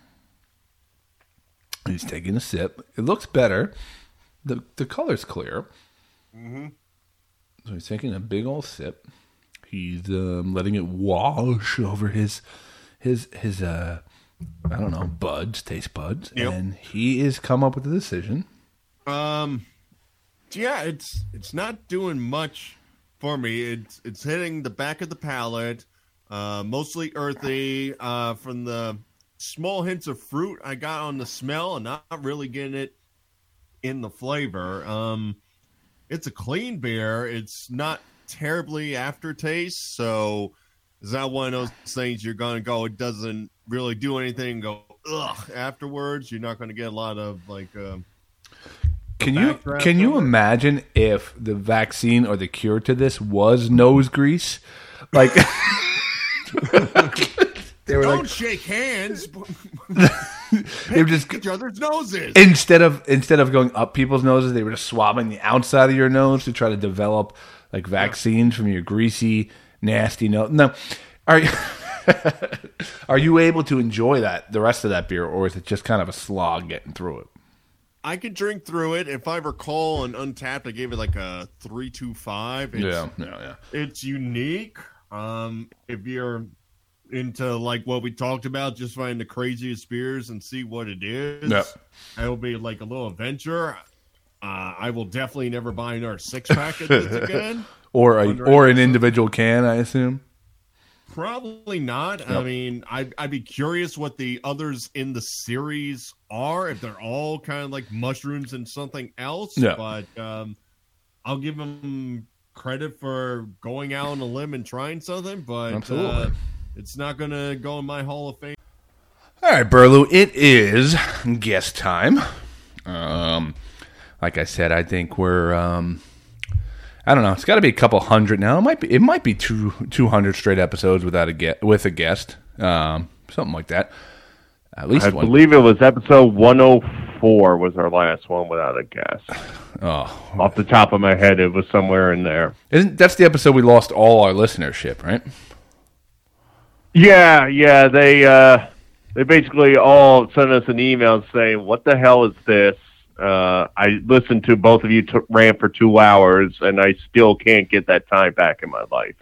He's taking a sip. It looks better. the The color's clear. Mm-hmm. So he's taking a big old sip. He's um, letting it wash over his his his uh I don't know buds, taste buds, Yep. and he is come up with a decision. Um, yeah, it's it's not doing much for me. It's it's hitting the back of the palate, uh, mostly earthy. Uh, from the small hints of fruit I got on the smell, and not really getting it in the flavor. Um, it's a clean beer. It's not terribly aftertaste, so it's not one of those things you're gonna go. It doesn't really do anything. And go ugh afterwards. You're not gonna get a lot of like. Um, Can you backdraft can you over it? imagine if the vaccine or the cure to this was nose grease? Like they were Don't like shake hands. they were just Each other's noses. instead of instead of going up people's noses, they were just swabbing the outside of your nose to try to develop like vaccines from your greasy, nasty nose. No, are you are you able to enjoy that the rest of that beer, or is it just kind of a slog getting through it? I could drink through it. If I recall, on Untapped, I gave it like a three two five. It's, Yeah, yeah, yeah. It's unique. Um, if you're into like what we talked about, just find the craziest beers and see what it is. Yep. It'll be like a little adventure. Uh, I will definitely never buy another six pack of this again. Or a, Under or an episode. individual can, I assume. Probably not. I Yep. mean, I'd, I'd be curious what the others in the series are, if they're all kind of like mushrooms and something else. Yeah. But um, I'll give them credit for going out on a limb and trying something, but Absolutely. uh, it's not going to go in my Hall of Fame. All right, Burlew, it is guest time. Um, like I said, I think we're, um, I don't know, it's got to be a couple hundred now. It might be, it might be two, two hundred straight episodes without a get with a guest, um, something like that. At least I one. believe it was episode one oh four was our last one without a guest. Oh, Off the top of my head, it was somewhere in there. isn't that's the episode we lost all our listenership, right? Yeah, yeah, they uh, they basically all sent us an email saying, "What the hell is this?" Uh, I listened to both of you t- rant for two hours, and I still can't get that time back in my life.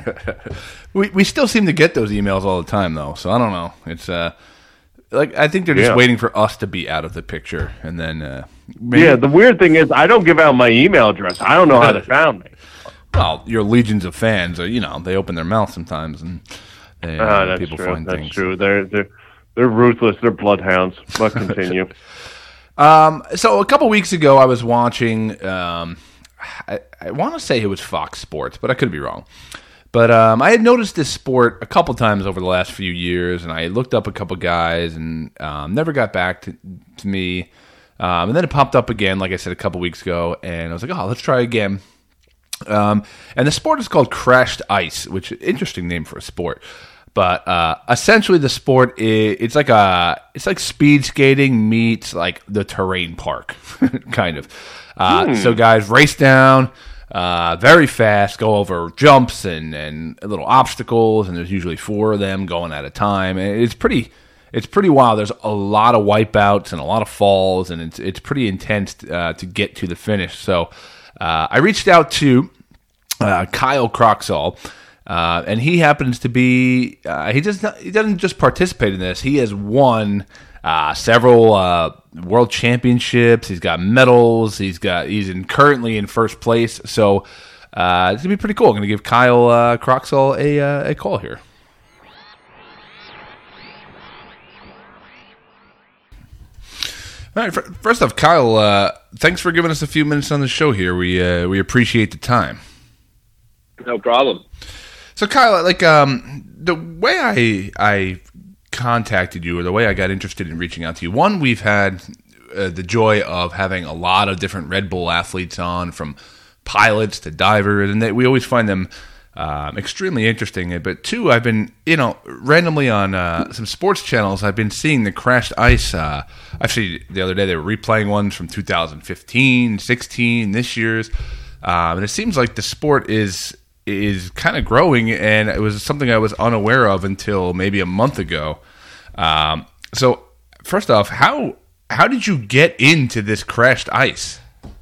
we we still seem to get those emails all the time, though. So I don't know. It's uh, like I think they're just Yeah. waiting for us to be out of the picture, and then uh, maybe, Yeah, the weird thing is I don't give out my email address. I don't know how they found me. well, your legions of fans, are, you know, they open their mouth sometimes, and they, Ah, uh, that's people true. find That's things. true. They're they're They're ruthless. They're bloodhounds. But continue. Um, so a couple weeks ago, I was watching. Um, I, I want to say it was Fox Sports, but I could be wrong. But um, I had noticed this sport a couple times over the last few years, and I looked up a couple guys, and um, never got back to, to me. Um, and then it popped up again, like I said, a couple weeks ago, and I was like, "Oh, let's try again." Um, and the sport is called crashed ice, which is an interesting name for a sport. But uh, essentially, the sport is it's like a it's like speed skating meets like the terrain park, kind of. Uh, hmm. So guys race down uh, very fast, go over jumps and, and little obstacles, and there's usually four of them going at a time. And it's pretty it's pretty wild. There's a lot of wipeouts and a lot of falls, and it's it's pretty intense uh, to get to the finish. So uh, I reached out to uh, Kyle Croxall. Uh, and he happens to be, uh, he, does not, he doesn't just participate in this, he has won uh, several uh, world championships, he's got medals, he's got, he's in, currently in first place, so uh, it's going to be pretty cool. I'm going to give Kyle uh, Croxall a, uh, a call here. All right, first off, Kyle, uh, thanks for giving us a few minutes on the show here. We, uh, we appreciate the time. No problem. So, Kyle, like um, the way I I contacted you, or the way I got interested in reaching out to you, one, we've had uh, the joy of having a lot of different Red Bull athletes on, from pilots to divers, and they, we always find them um, extremely interesting. But two, I've been, you know, randomly on uh, some sports channels, I've been seeing the crashed ice. Uh, actually, the other day they were replaying ones from two thousand fifteen, sixteen, this year's, um, and it seems like the sport is. is kind of growing, and it was something I was unaware of until maybe a month ago. Um, so first off, how how did you get into this crashed ice?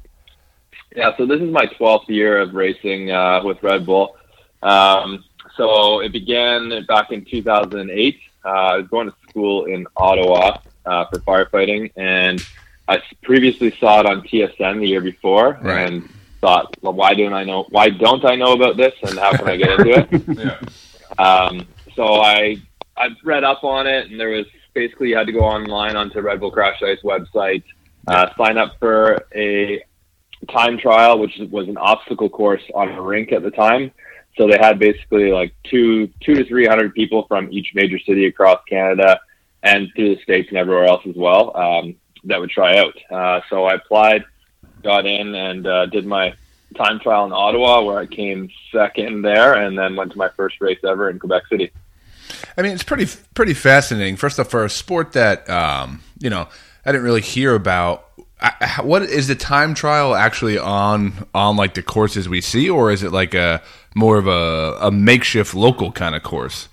Yeah, so this is my twelfth year of racing uh, with Red Bull. Um, so it began back in two thousand eight. Uh, I was going to school in Ottawa uh, for firefighting, and I previously saw it on T S N the year before, right. and thought, well, why don't I know? Why don't I know about this? And how can I get into it? yeah. Um, so I I read up on it, and there was basically you had to go online onto Red Bull Crash Ice website, uh, sign up for a time trial, which was an obstacle course on a rink at the time. So they had basically like two two to three hundred people from each major city across Canada and through the States and everywhere else as well um, that would try out. Uh, so I applied. Got in and uh, did my time trial in Ottawa, where I came second there, and then went to my first race ever in Quebec City. I mean, it's pretty pretty fascinating. First off, for a sport that um, you know I didn't really hear about, I, what is the time trial actually on on like the courses we see, or is it like a more of a, a makeshift local kind of course?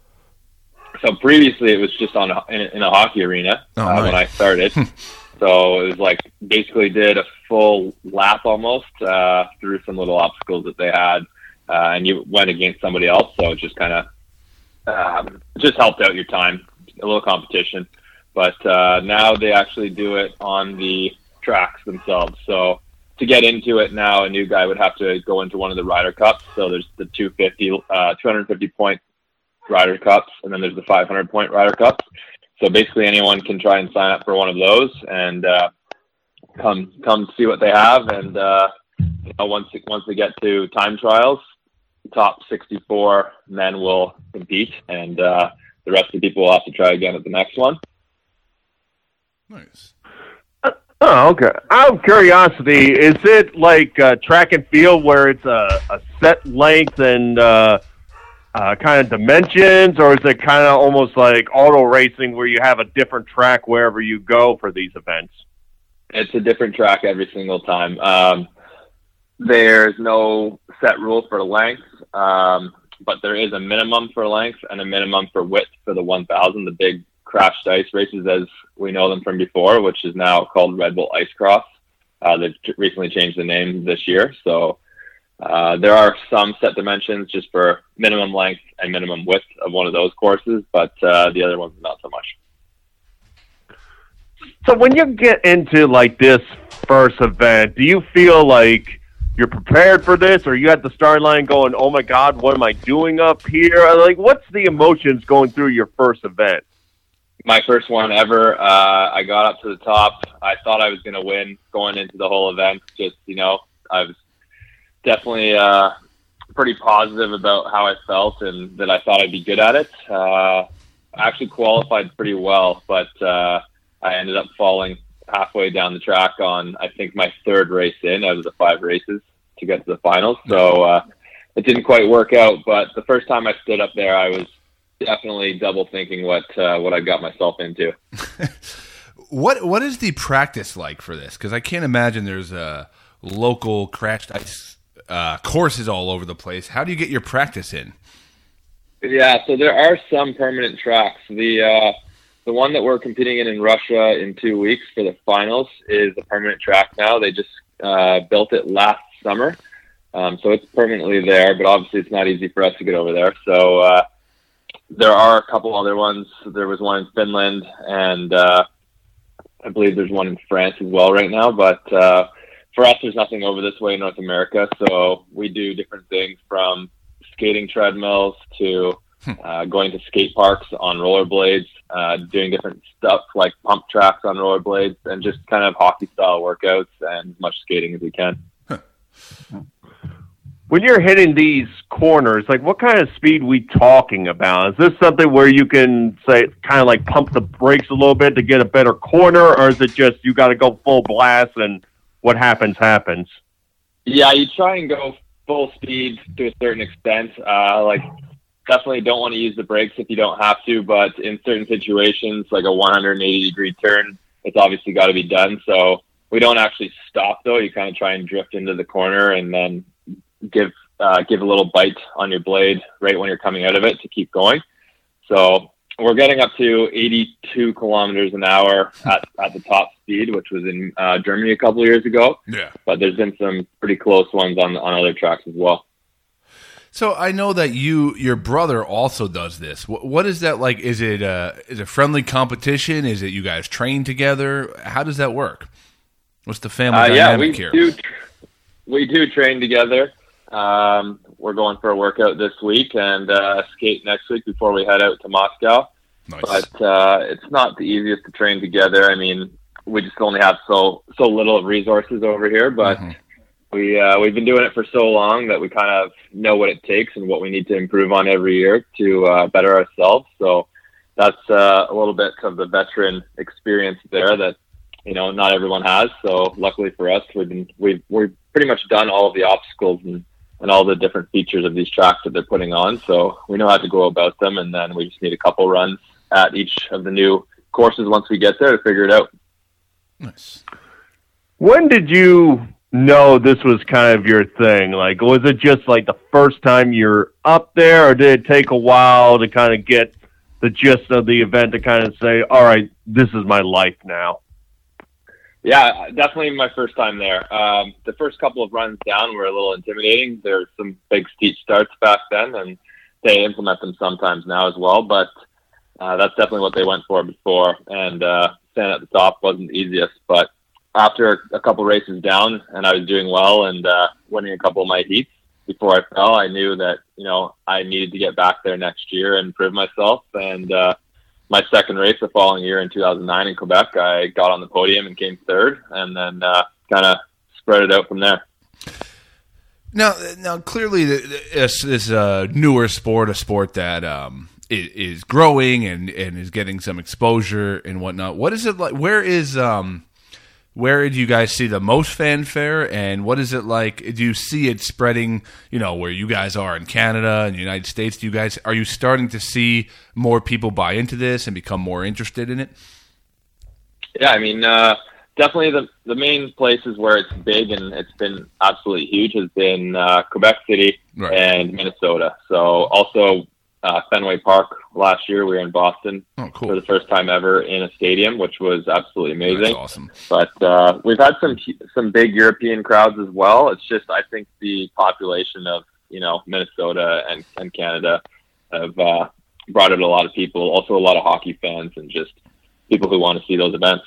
So previously, it was just on a, in, in a hockey arena oh, uh, nice. when I started. So it was like basically did a full lap almost uh, through some little obstacles that they had, uh, and you went against somebody else. So it just kind of um, just helped out your time, a little competition. But uh, now they actually do it on the tracks themselves. So to get into it now, a new guy would have to go into one of the Ryder Cups. So there's the two hundred fifty, uh, two hundred fifty point Ryder Cups, and then there's the five hundred point Ryder Cups. So basically, anyone can try and sign up for one of those and uh, come come see what they have. And uh, you know, once once they get to time trials, the top sixty-four men will compete, and uh, the rest of the people will have to try again at the next one. Nice. Oh, okay. Out of curiosity, is it like uh, track and field where it's a, a set length and uh, uh, kind of dimensions, or is it kind of almost like auto racing where you have a different track wherever you go for these events? It's a different track every single time. Um, there's no set rule for length, um, but there is a minimum for length and a minimum for width for the one thousand, the big crashed ice races as we know them from before, which is now called Red Bull Ice Cross. Uh, they've recently changed the name this year. So uh, there are some set dimensions just for minimum length and minimum width of one of those courses, but uh, the other ones not so much. So when you get into like this first event, do you feel like you're prepared for this, or you at the start line going, oh my God, what am I doing up here? Like, what's the emotions going through your first event? my first one ever. Uh, I got up to the top. I thought I was going to win going into the whole event. Just, you know, I was definitely uh, pretty positive about how I felt and that I thought I'd be good at it. Uh, I actually qualified pretty well, but uh, I ended up falling halfway down the track on, I think, my third race in out of the five races to get to the finals. So uh, it didn't quite work out, but the first time I stood up there, I was definitely double thinking what uh, what I got myself into. What what is the practice like for this? Because I can't imagine there's a local crashed ice uh, courses all over the place. How do you get your practice in? Yeah, so there are some permanent tracks. The uh, the one that we're competing in in Russia in two weeks for the finals is a permanent track now. They just uh, built it last summer, um, so it's permanently there. But obviously, it's not easy for us to get over there. So. Uh, There are a couple other ones. There was one in Finland, and uh, I believe there's one in France as well right now. But uh, for us, there's nothing over this way in North America. So we do different things from skating treadmills to uh, going to skate parks on rollerblades, uh, doing different stuff like pump tracks on rollerblades, and just kind of hockey-style workouts and as much skating as we can. When you're hitting these corners, like what kind of speed we talking about? Is this something where you can say kind of like pump the brakes a little bit to get a better corner, or is it just you got to go full blast and what happens happens? Yeah, you try and go full speed to a certain extent. Uh, like definitely don't want to use the brakes if you don't have to, but in certain situations, like a one hundred eighty degree turn, it's obviously got to be done. So we don't actually stop though. You kind of try and drift into the corner and then give uh, give a little bite on your blade right when you're coming out of it to keep going. So we're getting up to eighty-two kilometers an hour at, at the top speed, which was in uh, Germany a couple of years ago. Yeah. But there's been some pretty close ones on on other tracks as well. So I know that you, your brother also does this. What, what is that like? Is it uh, is it friendly competition? Is it you guys train together? How does that work? What's the family uh, yeah, dynamic we here? Do, we do train together. Um, we're going for a workout this week and uh, skate next week before we head out to Moscow. Nice. But uh, it's not the easiest to train together. I mean, we just only have so so little of resources over here, but mm-hmm. we uh, we've been doing it for so long that we kind of know what it takes and what we need to improve on every year to uh, better ourselves. So that's uh, a little bit of the veteran experience there that you know not everyone has. So luckily for us, we've been we've we've pretty much done all of the obstacles and. and all the different features of these tracks that they're putting on. So we know how to go about them, and then we just need a couple runs at each of the new courses once we get there to figure it out. Nice. When did you know this was kind of your thing? Like, was it just like the first time you're up there, or did it take a while to kind of get the gist of the event to kind of say, all right, this is my life now? Yeah, definitely my first time there. Um, the first couple of runs down were a little intimidating. There's some big steep starts back then, and they implement them sometimes now as well. But uh, that's definitely what they went for before. And uh, standing at the top wasn't the easiest. But after a couple races down, and I was doing well and uh, winning a couple of my heats before I fell, I knew that you know I needed to get back there next year and prove myself. And uh, my second race the following year in two thousand nine in Quebec, I got on the podium and came third, and then uh, kind of spread it out from there. Now, now clearly, this is a newer sport, a sport that um, is growing and, and is getting some exposure and whatnot. What is it like? Where is um, where do you guys see the most fanfare, and what is it like? Do you see it spreading? You know, where you guys are in Canada and the United States. Do you guys are you starting to see more people buy into this and become more interested in it? Yeah, I mean, uh, definitely the the main places where it's big and it's been absolutely huge has been uh, Quebec City right. and Minnesota. So also uh, Fenway Park last year, we were in Boston oh, cool. for the first time ever in a stadium, which was absolutely amazing. That's awesome. But uh, we've had some some big European crowds as well. It's just I think the population of you know Minnesota and, and Canada have uh, brought in a lot of people. Also, a lot of hockey fans and just people who want to see those events.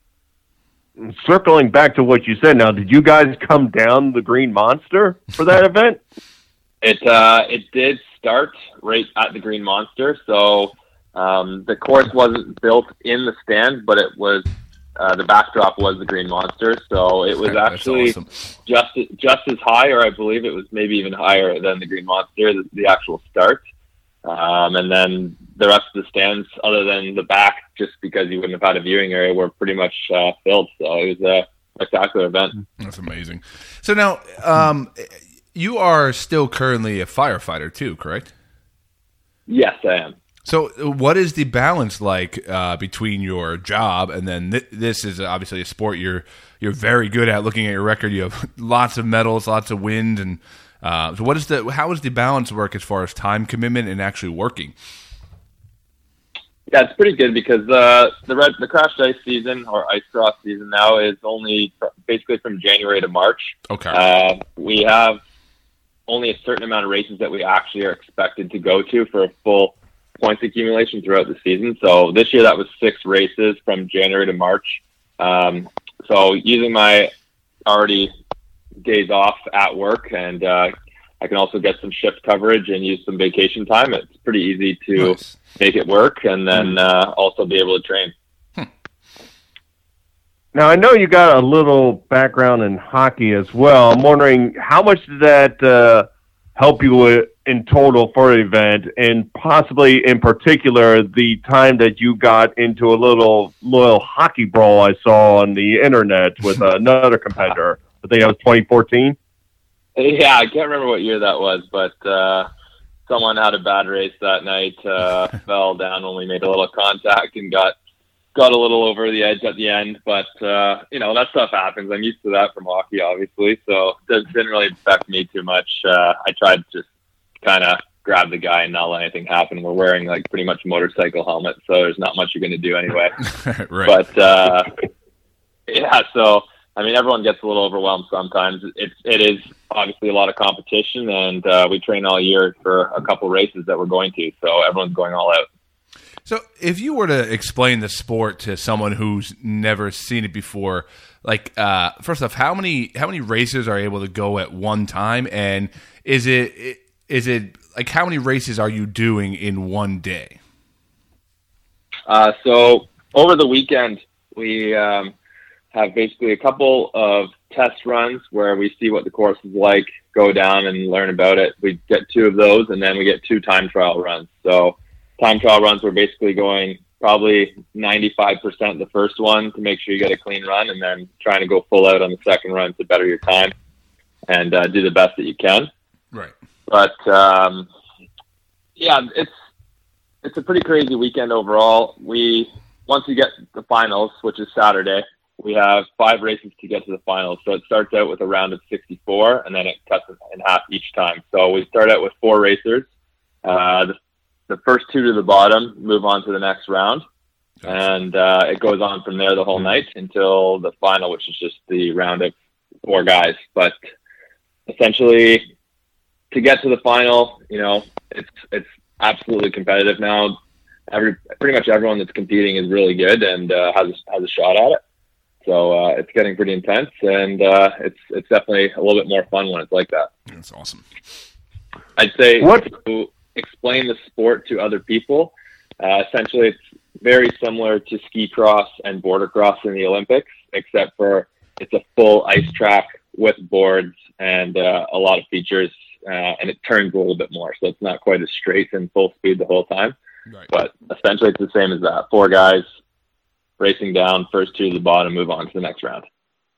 Circling back to what you said, now, did you guys come down the Green Monster for that event? It uh, it did start right at the Green Monster. So Um, the course wasn't built in the stand, but it was uh, the backdrop was the Green Monster, so it was That's actually awesome. just just as high, or I believe it was maybe even higher than the Green Monster, the, the actual start. Um, and then the rest of the stands, other than the back, just because you wouldn't have had a viewing area, were pretty much uh, filled. So it was a spectacular event. That's amazing. So now, um, you are still currently a firefighter too, correct? Yes, I am. So what is the balance like uh, between your job and then th- this is obviously a sport you're you're very good at? Looking at your record, you have lots of medals, lots of wins, and uh, so what is the how does the balance work as far as time commitment and actually working? Yeah, it's pretty good because uh, the red, the crashed ice season or ice cross season now is only fr- basically from January to March. Okay. Uh, we have only a certain amount of races that we actually are expected to go to for a full points accumulation throughout the season. So this year that was six races from January to March. Um, so using my already days off at work, and uh, I can also get some shift coverage and use some vacation time. It's pretty easy to Nice. make it work, and then uh, also be able to train. Now, I know you got a little background in hockey as well. I'm wondering, how much did that uh, help you with, in total for the event, and possibly in particular the time that you got into a little little hockey brawl I saw on the internet with another competitor? I think that was twenty fourteen. Yeah, I can't remember what year that was, but uh, someone had a bad race that night, uh, fell down when we made a little contact and got got a little over the edge at the end. But, uh, you know, that stuff happens. I'm used to that from hockey, obviously, so it didn't really affect me too much. Uh, I tried to just kind of grab the guy and not let anything happen. We're wearing, like, pretty much motorcycle helmets, so there's not much you're going to do anyway. Right. But, uh, yeah, so... I mean, everyone gets a little overwhelmed sometimes. It's it is obviously a lot of competition, and uh, we train all year for a couple races that we're going to, so everyone's going all out. So if you were to explain the sport to someone who's never seen it before, like uh, first off, how many how many races are able to go at one time, and is it is it like how many races are you doing in one day? Uh, so over the weekend, we um, have basically a couple of test runs where we see what the course is like, go down and learn about it. We get two of those, and then we get two time trial runs. So time trial runs, we're basically going probably ninety-five percent the first one to make sure you get a clean run, and then trying to go full out on the second run to better your time and uh, do the best that you can. Right. But um, yeah, it's it's a pretty crazy weekend overall. We once we get the finals, which is Saturday, we have five races to get to the finals. So it starts out with a round of sixty-four, and then it cuts in half each time. So we start out with four racers. Uh, the, the first two to the bottom move on to the next round, and uh, it goes on from there the whole night until the final, which is just the round of four guys. But essentially, to get to the final, you know, it's it's absolutely competitive now. Every pretty much everyone that's competing is really good and uh, has has a shot at it. So uh, it's getting pretty intense, and uh, it's it's definitely a little bit more fun when it's like that. That's awesome. I'd say What? to explain the sport to other people, uh, essentially it's very similar to ski cross and border cross in the Olympics, except for it's a full ice track with boards and uh, a lot of features, uh, and it turns a little bit more, so it's not quite as straight and full speed the whole time. Right. But essentially it's the same as that. Four guys racing down, first two to the bottom, move on to the next round.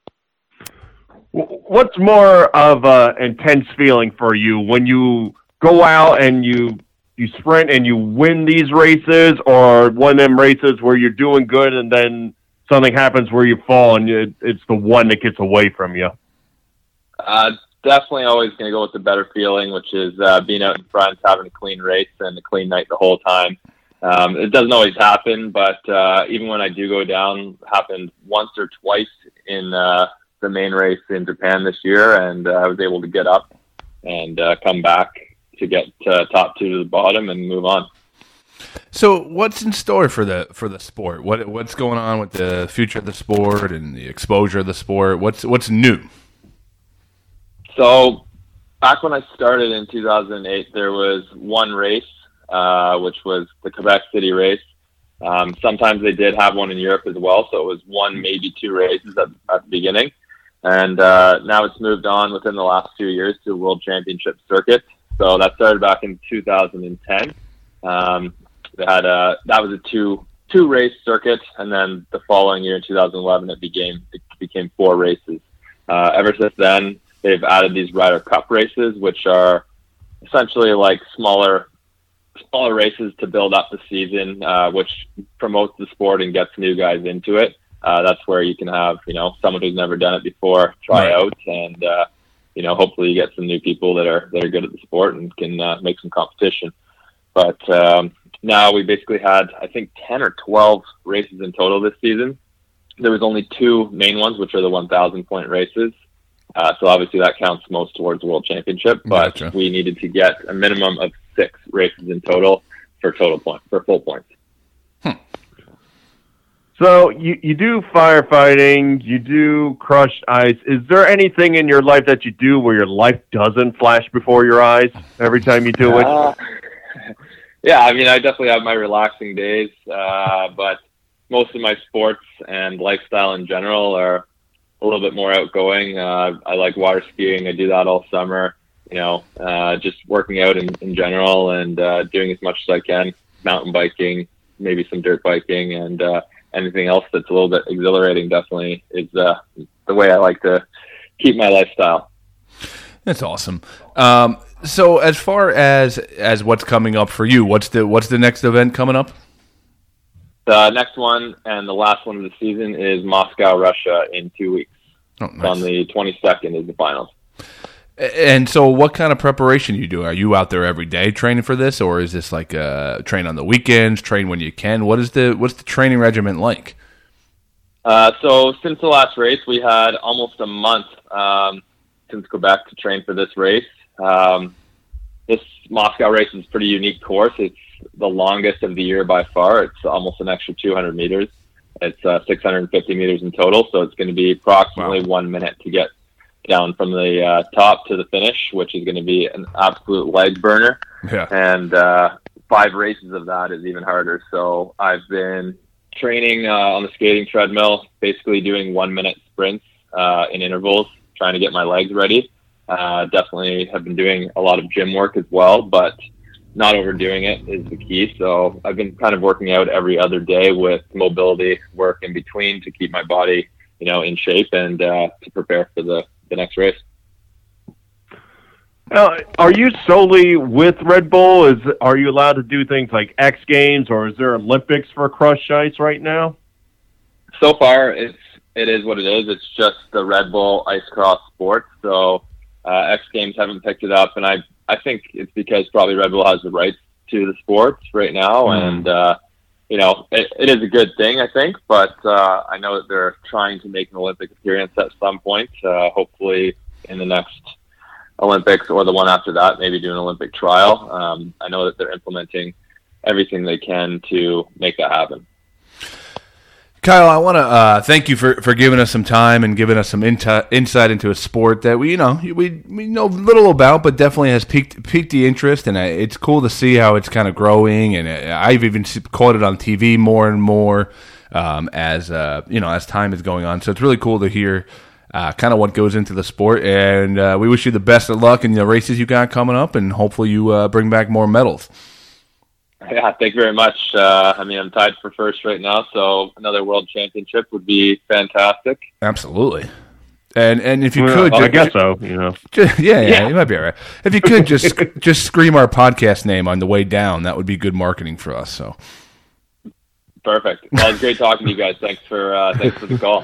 What's more of an intense feeling for you when you go out and you you sprint and you win these races, or one of them races where you're doing good and then something happens where you fall and you, it's the one that gets away from you? Uh, definitely always going to go with the better feeling, which is uh, being out in front, having a clean race and a clean night the whole time. Um, it doesn't always happen, but uh, even when I do go down, happened once or twice in uh, the main race in Japan this year, and uh, I was able to get up and uh, come back to get uh, top two to the bottom and move on. So, what's in store for the for the sport? What what's going on with the future of the sport and the exposure of the sport? What's what's new? So, back when I started in two thousand eight, there was one race uh, which was the Quebec City race. Um, sometimes they did have one in Europe as well, so it was one, maybe two races at, at the beginning. And uh, now it's moved on within the last few years to a World Championship circuit. So that started back in two thousand ten. Um, they had a, that was a two two race circuit, and then the following year in two thousand eleven, it became it became four races. Uh, ever since then, they've added these Ryder Cup races, which are essentially like smaller smaller races to build up the season, uh, which promotes the sport and gets new guys into it. Uh, that's where you can have, you know, someone who's never done it before try Right. out, and uh, you know, hopefully you get some new people that are that are good at the sport and can uh, make some competition. But um, now we basically had, I think, ten or twelve races in total this season. There was only two main ones, which are the one thousand point races. Uh, so obviously that counts most towards the World Championship, but Gotcha. we needed to get a minimum of six races in total for total point for full points. So you, you do firefighting, you do crushed ice. Is there anything in your life that you do where your life doesn't flash before your eyes every time you do it? Uh, yeah, I mean, I definitely have my relaxing days, uh, but most of my sports and lifestyle in general are a little bit more outgoing. Uh, I like water skiing. I do that all summer, you know, uh, just working out in, in general and uh, doing as much as I can, mountain biking, maybe some dirt biking, and uh, anything else that's a little bit exhilarating definitely is uh, the way I like to keep my lifestyle. That's awesome. Um, so as far as as what's coming up for you, what's the what's the next event coming up? The next one and the last one of the season is Moscow, Russia in two weeks. Oh, It's nice. on the twenty-second is the finals. And so what kind of preparation you do? Are you out there every day training for this, or is this like uh, train on the weekends, train when you can? What is the what's the training regimen like? Uh, so since the last race, we had almost a month um, since Quebec to train for this race. Um, this Moscow race is a pretty unique course. It's the longest of the year by far. It's almost an extra two hundred meters. It's uh, six hundred fifty meters in total, so it's going to be approximately Wow. one minute to get down from the uh, top to the finish, which is going to be an absolute leg burner. Yeah. And uh, five races of that is even harder. So I've been training uh, on the skating treadmill, basically doing one minute sprints uh, in intervals, trying to get my legs ready. Uh, definitely have been doing a lot of gym work as well, but not overdoing it is the key. So I've been kind of working out every other day with mobility work in between to keep my body, you know, in shape and uh, to prepare for the, the next race. Uh, are you solely with Red Bull? Is are you allowed to do things like X Games, or is there Olympics for crushed ice right now? So far, it's it is what it is. It's just the Red Bull Ice Cross Sport. So uh, X Games haven't picked it up, and I I think it's because probably Red Bull has the rights to the sport right now, Mm. and uh, you know it, it is a good thing, I think. But uh, I know that they're trying to make an Olympic appearance at some point, uh, hopefully in the next Olympics or the one after that, maybe do an Olympic trial. Um, I know that they're implementing everything they can to make that happen. Kyle, I want to uh, thank you for, for giving us some time and giving us some inti- insight into a sport that we, you know, we we know little about, but definitely has piqued piqued the interest, and it's cool to see how it's kind of growing. And I've even caught it on T V more and more um, as uh, you know as time is going on. So it's really cool to hear uh, kind of what goes into the sport. And uh, we wish you the best of luck in the races you got coming up, and hopefully you uh, bring back more medals. Yeah, thank you very much. Uh, I mean, I'm tied for first right now, so another world championship would be fantastic. Absolutely. And and if you Well, could, I ju- guess so. You know, Just, yeah, yeah, you might be all right. If you could just just scream our podcast name on the way down, that would be good marketing for us. So, Perfect. Well, it's great talking to you guys. Thanks for uh, thanks for the call.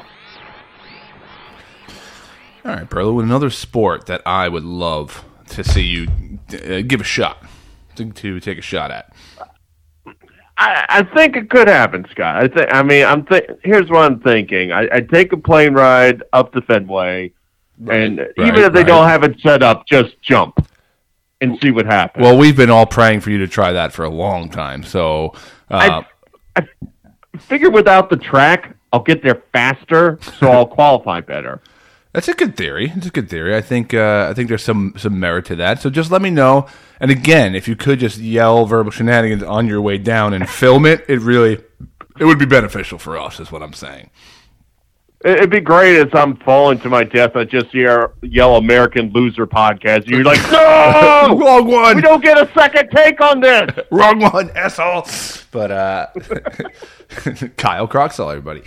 all right, brother. With another sport that I would love to see you uh, give a shot to, to take a shot at. I, I think it could happen, Scott. I think. I mean, I'm. Th- here's what I'm thinking. I, I take a plane ride up to Fenway, and right, even if they right. don't have it set up, just jump and see what happens. Well, we've been all praying for you to try that for a long time. So, uh, I, I figure without the track, I'll get there faster, so I'll qualify better. That's a good theory. It's a good theory. I think uh, I think there's some, some merit to that. So just let me know. And again, if you could just yell verbal shenanigans on your way down and film it, it really it would be beneficial for us, is what I'm saying. It'd be great as I'm falling to my death. I just hear yell American Loser Podcast. You're like, no! Wrong one! We don't get a second take on this! Wrong one, asshole! But, uh, Kyle Croxall, everybody.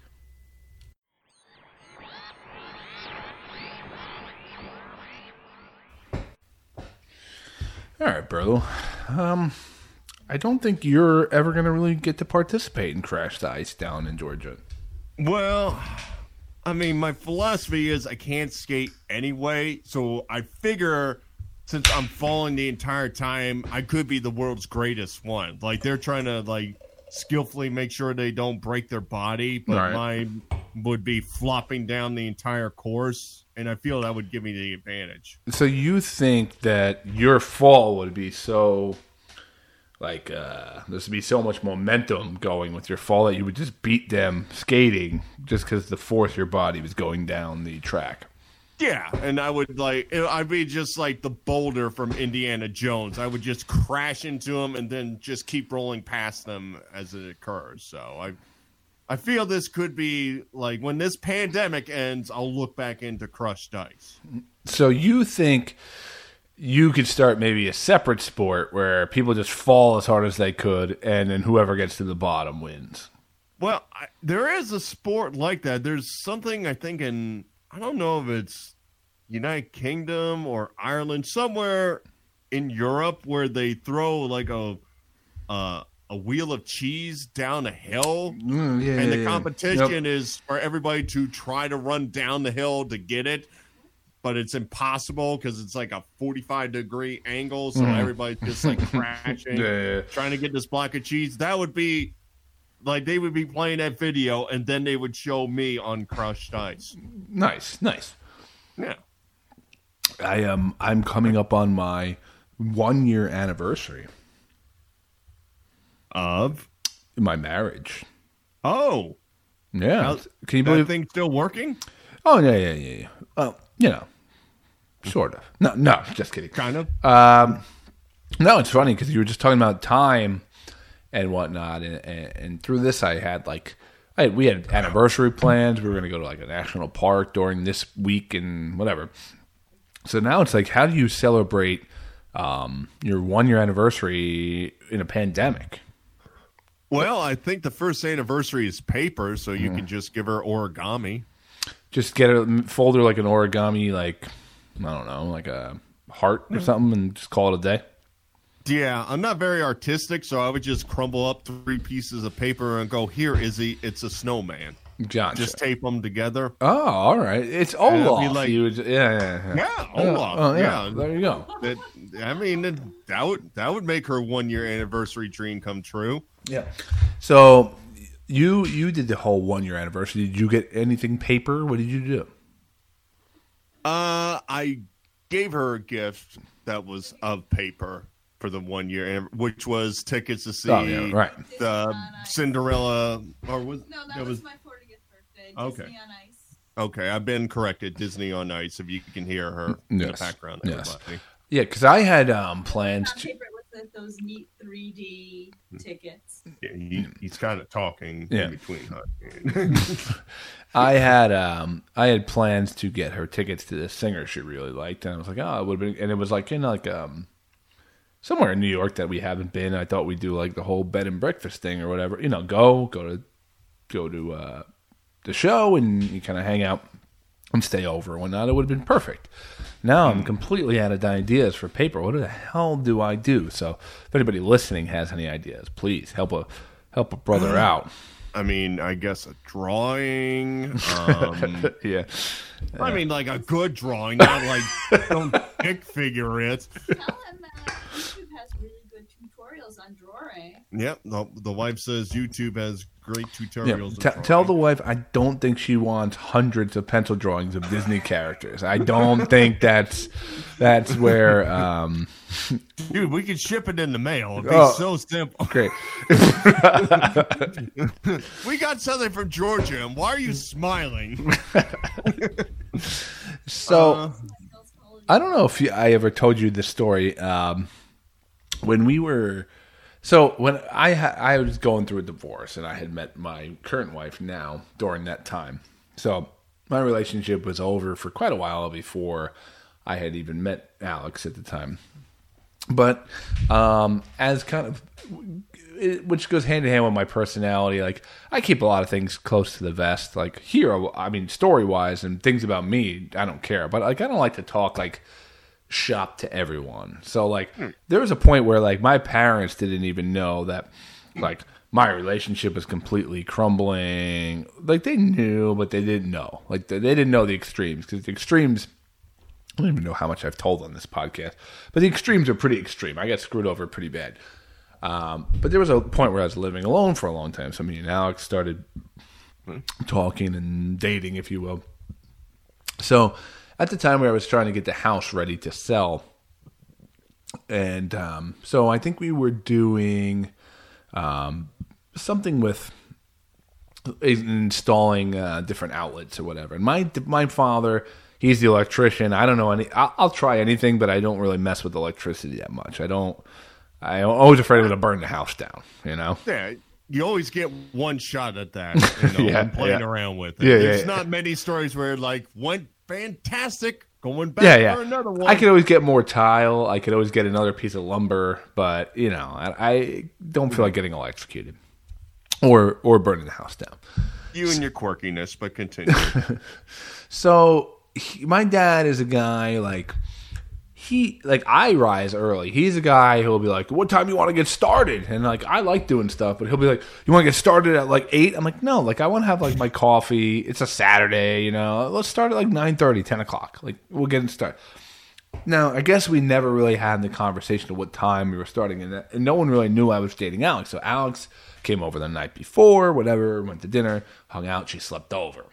All right, Berlo. Um, I don't think you're ever going to really get to participate in Crash the Ice down in Georgia. Well, I mean, my philosophy is I can't skate anyway, so I figure since I'm falling the entire time, I could be the world's greatest one. Like, they're trying to, like, skillfully make sure they don't break their body, but Right. mine would be flopping down the entire course, and I feel that would give me the advantage. So you think that your fall would be so, like, uh, there's would be so much momentum going with your fall that you would just beat them skating just because the force your body was going down the track? Yeah, and I would, like, I'd be just like the boulder from Indiana Jones. I would just crash into them and then just keep rolling past them as it occurs. So I I feel this could be, like, when this pandemic ends, I'll look back into crushed ice. So you think you could start maybe a separate sport where people just fall as hard as they could, and then whoever gets to the bottom wins? Well, I, there is a sport like that. There's something, I think, in, I don't know if it's United Kingdom or Ireland, somewhere in Europe, where they throw, like, a uh, a wheel of cheese down a hill. Mm, yeah, and the yeah, yeah. competition Yep. is for everybody to try to run down the hill to get it, but it's impossible because it's like a forty-five degree angle, so Mm. everybody's just like crashing, Yeah, yeah, yeah. trying to get this block of cheese. That would be like they would be playing that video, and then they would show me on crushed ice. Nice, nice. Yeah. I um I'm coming up on my one year anniversary Of my marriage. oh, Yeah, Now, can you that believe? thing still working? Oh yeah, yeah, yeah, yeah. Well, you know, sort of. No, no, just kidding. Kind of. Um, no, it's funny because you were just talking about time and whatnot, and, and, and through this, I had like, I had, we had anniversary plans. We were going to go to like a national park during this week and whatever. So now it's like, how do you celebrate um, your one year anniversary in a pandemic? Well, I think the first anniversary is paper, so you can just give her origami. Just get a folder like an origami, like I don't know, like a heart or something, and just call it a day. Yeah, I'm not very artistic, so I would just crumble up three pieces of paper and go, "Here, Izzy, it's a snowman." Gotcha. Just tape them together. Oh, all right. It's And it'd be Olaf. like- you would, yeah, yeah, yeah. Yeah, Oh, Olaf. oh, yeah. yeah. There you go. That, I mean, that- that would that would make her one year anniversary dream come true. Yeah. So you you did the whole one year anniversary. Did you get anything paper? What did you do? Uh, I gave her a gift that was of paper for the one year, anniv- which was tickets to see Oh, yeah, right. the Cinderella. Or was No, that that was, my fortieth birthday. Okay. Disney on Ice. okay? I've been corrected. Disney on Ice. If you can hear her in the Yes. background, Yes. everybody. Yeah, because I had um, plans On to. paper with the, those neat three D tickets. Yeah, he, he's kind of talking Yeah. in between. Huh? I had um I had plans to get her tickets to this singer she really liked, and I was like, oh, it would have been, and it was like in like um somewhere in New York that we haven't been. I thought we'd do like the whole bed and breakfast thing or whatever. You know, go go to go to uh, the show and you kind of hang out and stay over and whatnot. It would have been perfect. Now I'm completely out of ideas for paper. What the hell do I do? So if anybody listening has any ideas, please help a help a brother out. I mean, I guess a drawing. Um, Yeah. I mean, like a good drawing, not like don't stick figure it. Tell him that YouTube has really good tutorials on on drawing. Yep. The, the wife says YouTube has great tutorials. Yeah, t- tell the wife I don't think she wants hundreds of pencil drawings of Disney characters. I don't think that's that's where. Um, Dude, we could ship it in the mail. It'd be Oh, so simple. great. We got something from Georgia, and why are you smiling? So Uh, I don't know if you, I ever told you this story. Um, when we were, so when I ha- I was going through a divorce, and I had met my current wife now during that time. So my relationship was over for quite a while before I had even met Alex at the time. But um, as kind of, it, which goes hand in hand with my personality, like I keep a lot of things close to the vest. Like here, I mean, story wise and things about me, I don't care. But like I don't like to talk like shop to everyone. So like there was a point where like my parents didn't even know that like my relationship was completely crumbling. Like they knew, but they didn't know. Like they, they didn't know the extremes, because the extremes, I don't even know how much I've told on this podcast, but the extremes are pretty extreme. I got screwed over pretty bad. Um, but there was a point where I was living alone for a long time. So me and Alex started talking and dating, if you will. So at the time where I was trying to get the house ready to sell, and um, so I think we were doing um, something with installing uh, different outlets or whatever. And my my father, he's the electrician. I don't know any. I'll, I'll try anything, but I don't really mess with electricity that much. I don't. I'm always afraid it'll burn the house down. You know. Yeah, you always get one shot at that. You know, Yeah, and playing yeah. around with it. Yeah, There's yeah. not many stories where like went fantastic, going back Yeah, yeah. for another one. I could always get more tile. I could always get another piece of lumber, but you know, I, I don't feel like getting electrocuted or or burning the house down. You and your quirkiness, but continue. So he, my dad is a guy like he like I rise early. He's a guy who'll be like, "What time you want to get started?" And like I like doing stuff, but he'll be like, "You want to get started at like eight?" I'm like, "No, like I want to have like my coffee. It's a Saturday, you know. Let's start at like nine thirty, ten o'clock. Like we'll get it started." Now, I guess we never really had the conversation of what time we were starting, and, and no one really knew I was dating Alex. So Alex came over the night before, whatever, went to dinner, hung out. She slept over.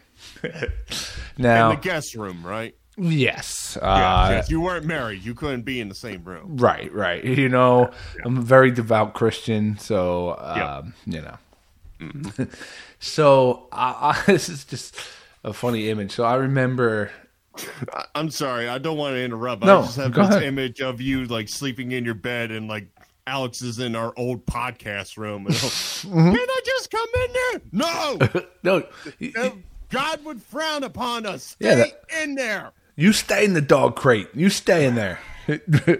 Now, in the guest room, right? yes, Yeah, uh, yes. You weren't married. You couldn't be in the same room. right, right. You know, I'm a very devout Christian, so um, you know. So I, I, this is just a funny image. So I remember. I- I'm sorry. I don't want to interrupt. No, I just have go this ahead. image of you like sleeping in your bed and like Alex is in our old podcast room. And, Mm-hmm. can I just come in there? No. No, y- y- God would frown upon us. Stay Yeah, that- in there. you stay in the dog crate. You stay in there. I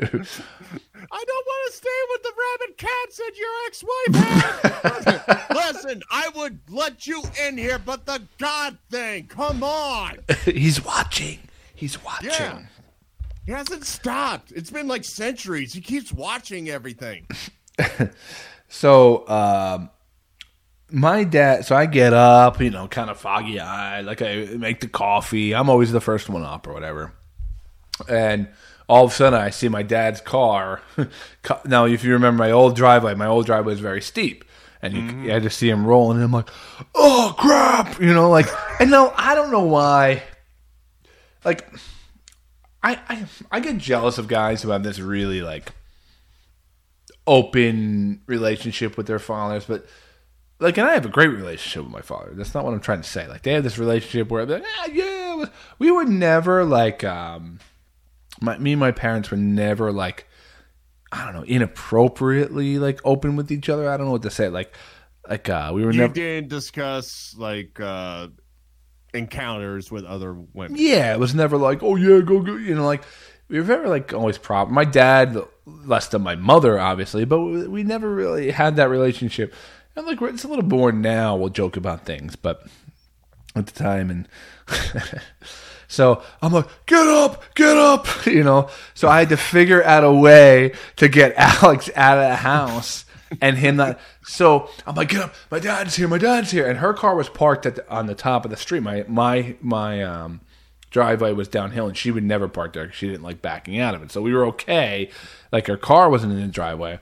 don't want to stay with the rabbit cats that your ex-wife had. Listen, I would let you in here, but the God thing, come on. He's watching. He's watching. Yeah. He hasn't stopped. It's been like centuries. He keeps watching everything. So, um, my dad, so I get up, you know, kind of foggy eyed, like I make the coffee. I'm always the first one up or whatever. And all of a sudden I see my dad's car. Now, if you remember my old driveway, my old driveway was very steep. And you, Mm-hmm. I just see him rolling, and I'm like, oh, crap! You know, like, and no, I don't know why. Like, I, I, I get jealous of guys who have this really, like, open relationship with their fathers, but like, and I have a great relationship with my father. That's not what I'm trying to say. Like, they have this relationship where I'm like, ah, yeah, we were never like, um, my, me and my parents were never like, I don't know, inappropriately like open with each other. I don't know what to say. Like, like uh, we were You never. didn't discuss like uh, encounters with other women. Yeah, it was never like, oh yeah, go go. You know, like we were very like always proper. My dad, less than my mother, obviously, but we, we never really had that relationship. And like it's a little boring now. We'll joke about things, but at the time, and so I'm like, get up, get up, you know. So I had to figure out a way to get Alex out of the house and him not. So I'm like, get up, my dad's here, my dad's here, and her car was parked at the, on the top of the street. My my my um. driveway was downhill, and she would never park there because she didn't like backing out of it. So we were okay. Like her car wasn't in the driveway.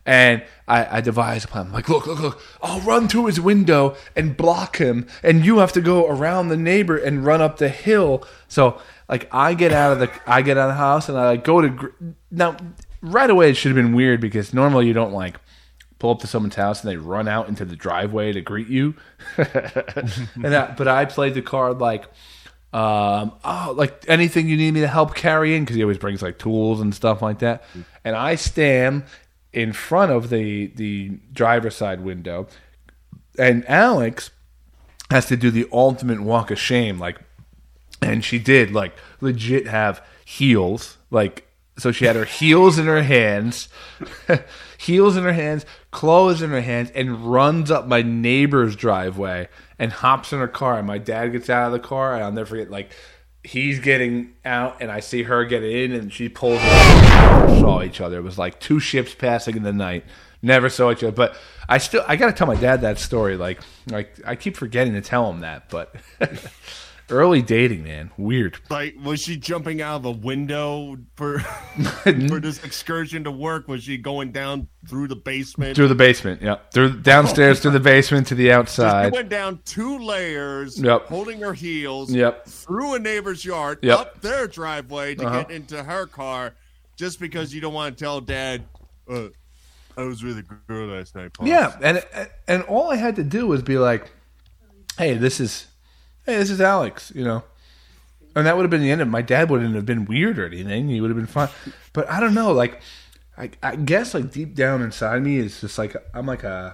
And I, I devised a plan. I'm like, look, look, look. I'll run to his window and block him, and you have to go around the neighbor and run up the hill. So, like, I get out of the I get out of the house and I like go to gr- now. Right away, it should have been weird because normally you don't like pull up to someone's house and they run out into the driveway to greet you. and that, but I played the card like, um, oh, like anything you need me to help carry in because he always brings like tools and stuff like that. And I stand in front of the the driver's side window, and Alex has to do the ultimate walk of shame, like, and she did like legit have heels, like, so she had her heels in her hands, heels in her hands, clothes in her hands, and runs up my neighbor's driveway and hops in her car. And my dad gets out of the car, and I'll never forget, like, he's getting out, and I see her get in, and she pulls her out. We saw each other. It was like two ships passing in the night. Never saw each other. But I still, I got to tell my dad that story. Like, like I keep forgetting to tell him that. But early dating, man. Weird. Like, was she jumping out of a window for for this excursion to work? Was she going down through the basement? Through the basement, yeah. Through downstairs, through the basement to the outside. She went down two layers, yep. holding her heels, yep. through a neighbor's yard, yep. up their driveway to uh-huh. get into her car, just because you don't want to tell Dad, uh, I was with a girl last night, Pops. Yeah, and and all I had to do was be like, hey, this is... Hey, this is Alex, you know. And that would have been the end of it. My dad wouldn't have been weird or anything. He would have been fine. But I don't know. Like, I, I guess, like, deep down inside me, it's just like, I'm like a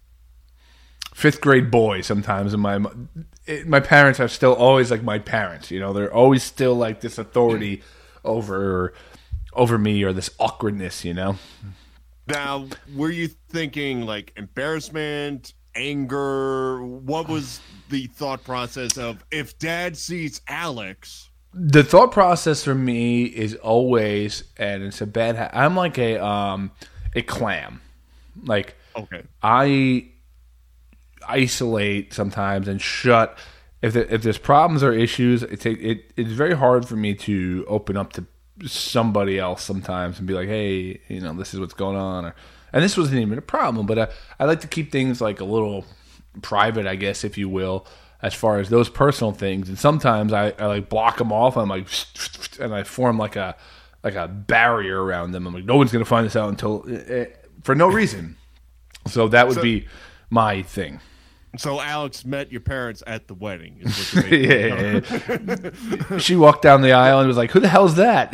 fifth grade boy sometimes. And my, it, my parents are still always like my parents, you know. They're always still like this authority over, over me, or this awkwardness, you know. Now, were you thinking, like, embarrassment, anger? What was the thought process of, if Dad sees Alex? The thought process for me is always, and it's a bad ha- I'm like a um a clam. Like, okay, I isolate sometimes and shut. If the, if there's problems or issues, it, take, it it's very hard for me to open up to somebody else sometimes and be like, hey, you know, this is what's going on. Or, and this wasn't even a problem, but I, I like to keep things like a little private, I guess, if you will, as far as those personal things. And sometimes I, I like block them off. I'm like, and I form like a like a barrier around them. I'm like, no one's gonna find this out until uh, for no reason. So that would so, be my thing. So Alex met your parents at the wedding. Is what yeah, yeah, yeah. She walked down the aisle and was like, "Who the hell's that?"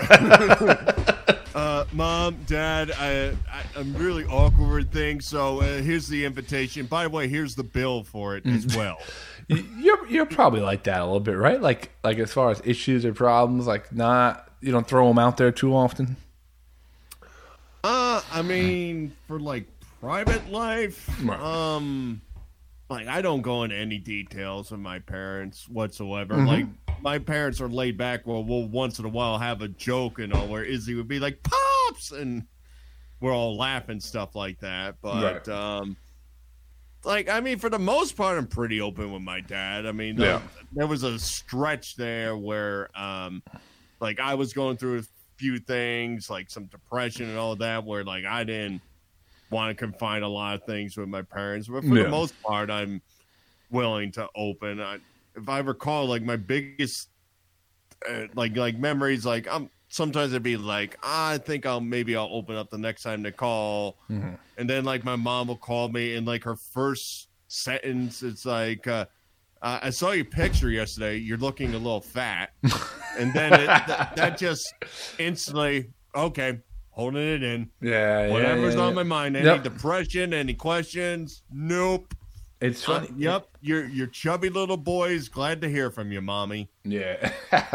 Uh, Mom, Dad, I, I, I'm really awkward with things, so uh, here's the invitation. By the way, here's the bill for it as well. You're you're probably like that a little bit, right? Like like as far as issues or problems, like not you don't throw them out there too often. Uh, I mean, for like private life, right. um, like I don't go into any details of my parents whatsoever. Mm-hmm. Like. My parents are laid back. Well, we'll once in a while have a joke and all where Izzy would be like, Pops! And we're all laughing, stuff like that. But, right. um, like, I mean, for the most part, I'm pretty open with my dad. I mean, yeah. there, there was a stretch there where, um, like, I was going through a few things, like some depression and all of that, where, like, I didn't want to confine a lot of things with my parents. But for yeah. the most part, I'm willing to open. I, If I recall, like my biggest, uh, like like memories, like I'm sometimes I'd be like, ah, I think I'll maybe I'll open up the next time they call, mm-hmm. and then like my mom will call me, and like her first sentence, it's like, uh, uh, I saw your picture yesterday. You're looking a little fat, and then it, th- that just instantly, okay, holding it in, yeah, whatever's yeah, yeah, on yeah. my mind, any yep. depression, any questions, nope. It's funny. Uh, yep, your your chubby little boy's glad to hear from you, Mommy. Yeah.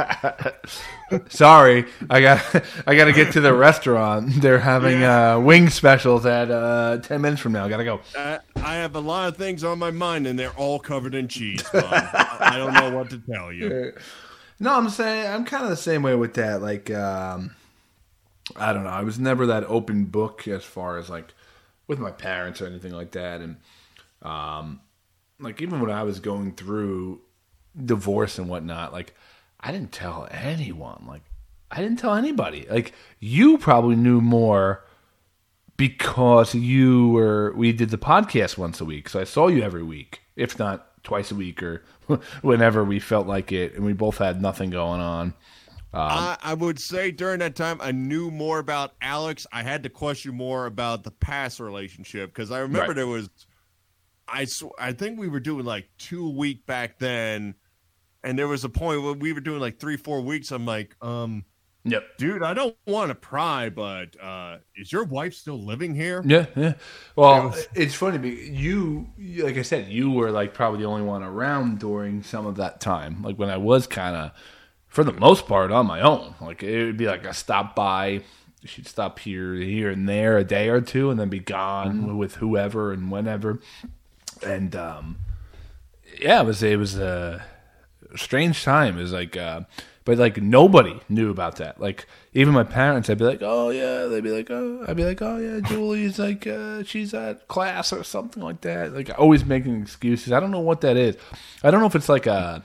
Sorry, I got I got to get to the restaurant. They're having yeah. uh, wing specials at uh, ten minutes from now. Got to go. Uh, I have a lot of things on my mind, and they're all covered in cheese, Mom. I don't know what to tell you. No, I'm saying I'm kind of the same way with that. Like, um, I don't know. I was never that open book as far as like with my parents or anything like that, and. Um, like even when I was going through divorce and whatnot, like I didn't tell anyone, like I didn't tell anybody. Like you probably knew more because you were we did the podcast once a week, so I saw you every week, if not twice a week or whenever we felt like it, and we both had nothing going on. Um, I, I would say during that time I knew more about Alex. I had to question more about the past relationship because I remember Right. there was, I sw- I think we were doing like two a week back then, and there was a point where we were doing like three four weeks. I'm like, um, Yep. dude, I don't want to pry, but uh, is your wife still living here? Yeah, yeah. Well, It was- it's funny because you, like I said, you were like probably the only one around during some of that time. Like when I was kind of, for the most part, on my own. Like it would be like I stop by, she'd stop here, here and there a day or two, and then be gone Mm-hmm. with whoever and whenever. And um, yeah, it was it was a strange time. It was like. Uh, But like nobody knew about that. Like even my parents, I'd be like, "Oh yeah," they'd be like, "Oh," I'd be like, "Oh yeah, Julie's like uh, she's at class or something like that." Like always making excuses. I don't know what that is. I don't know if it's like a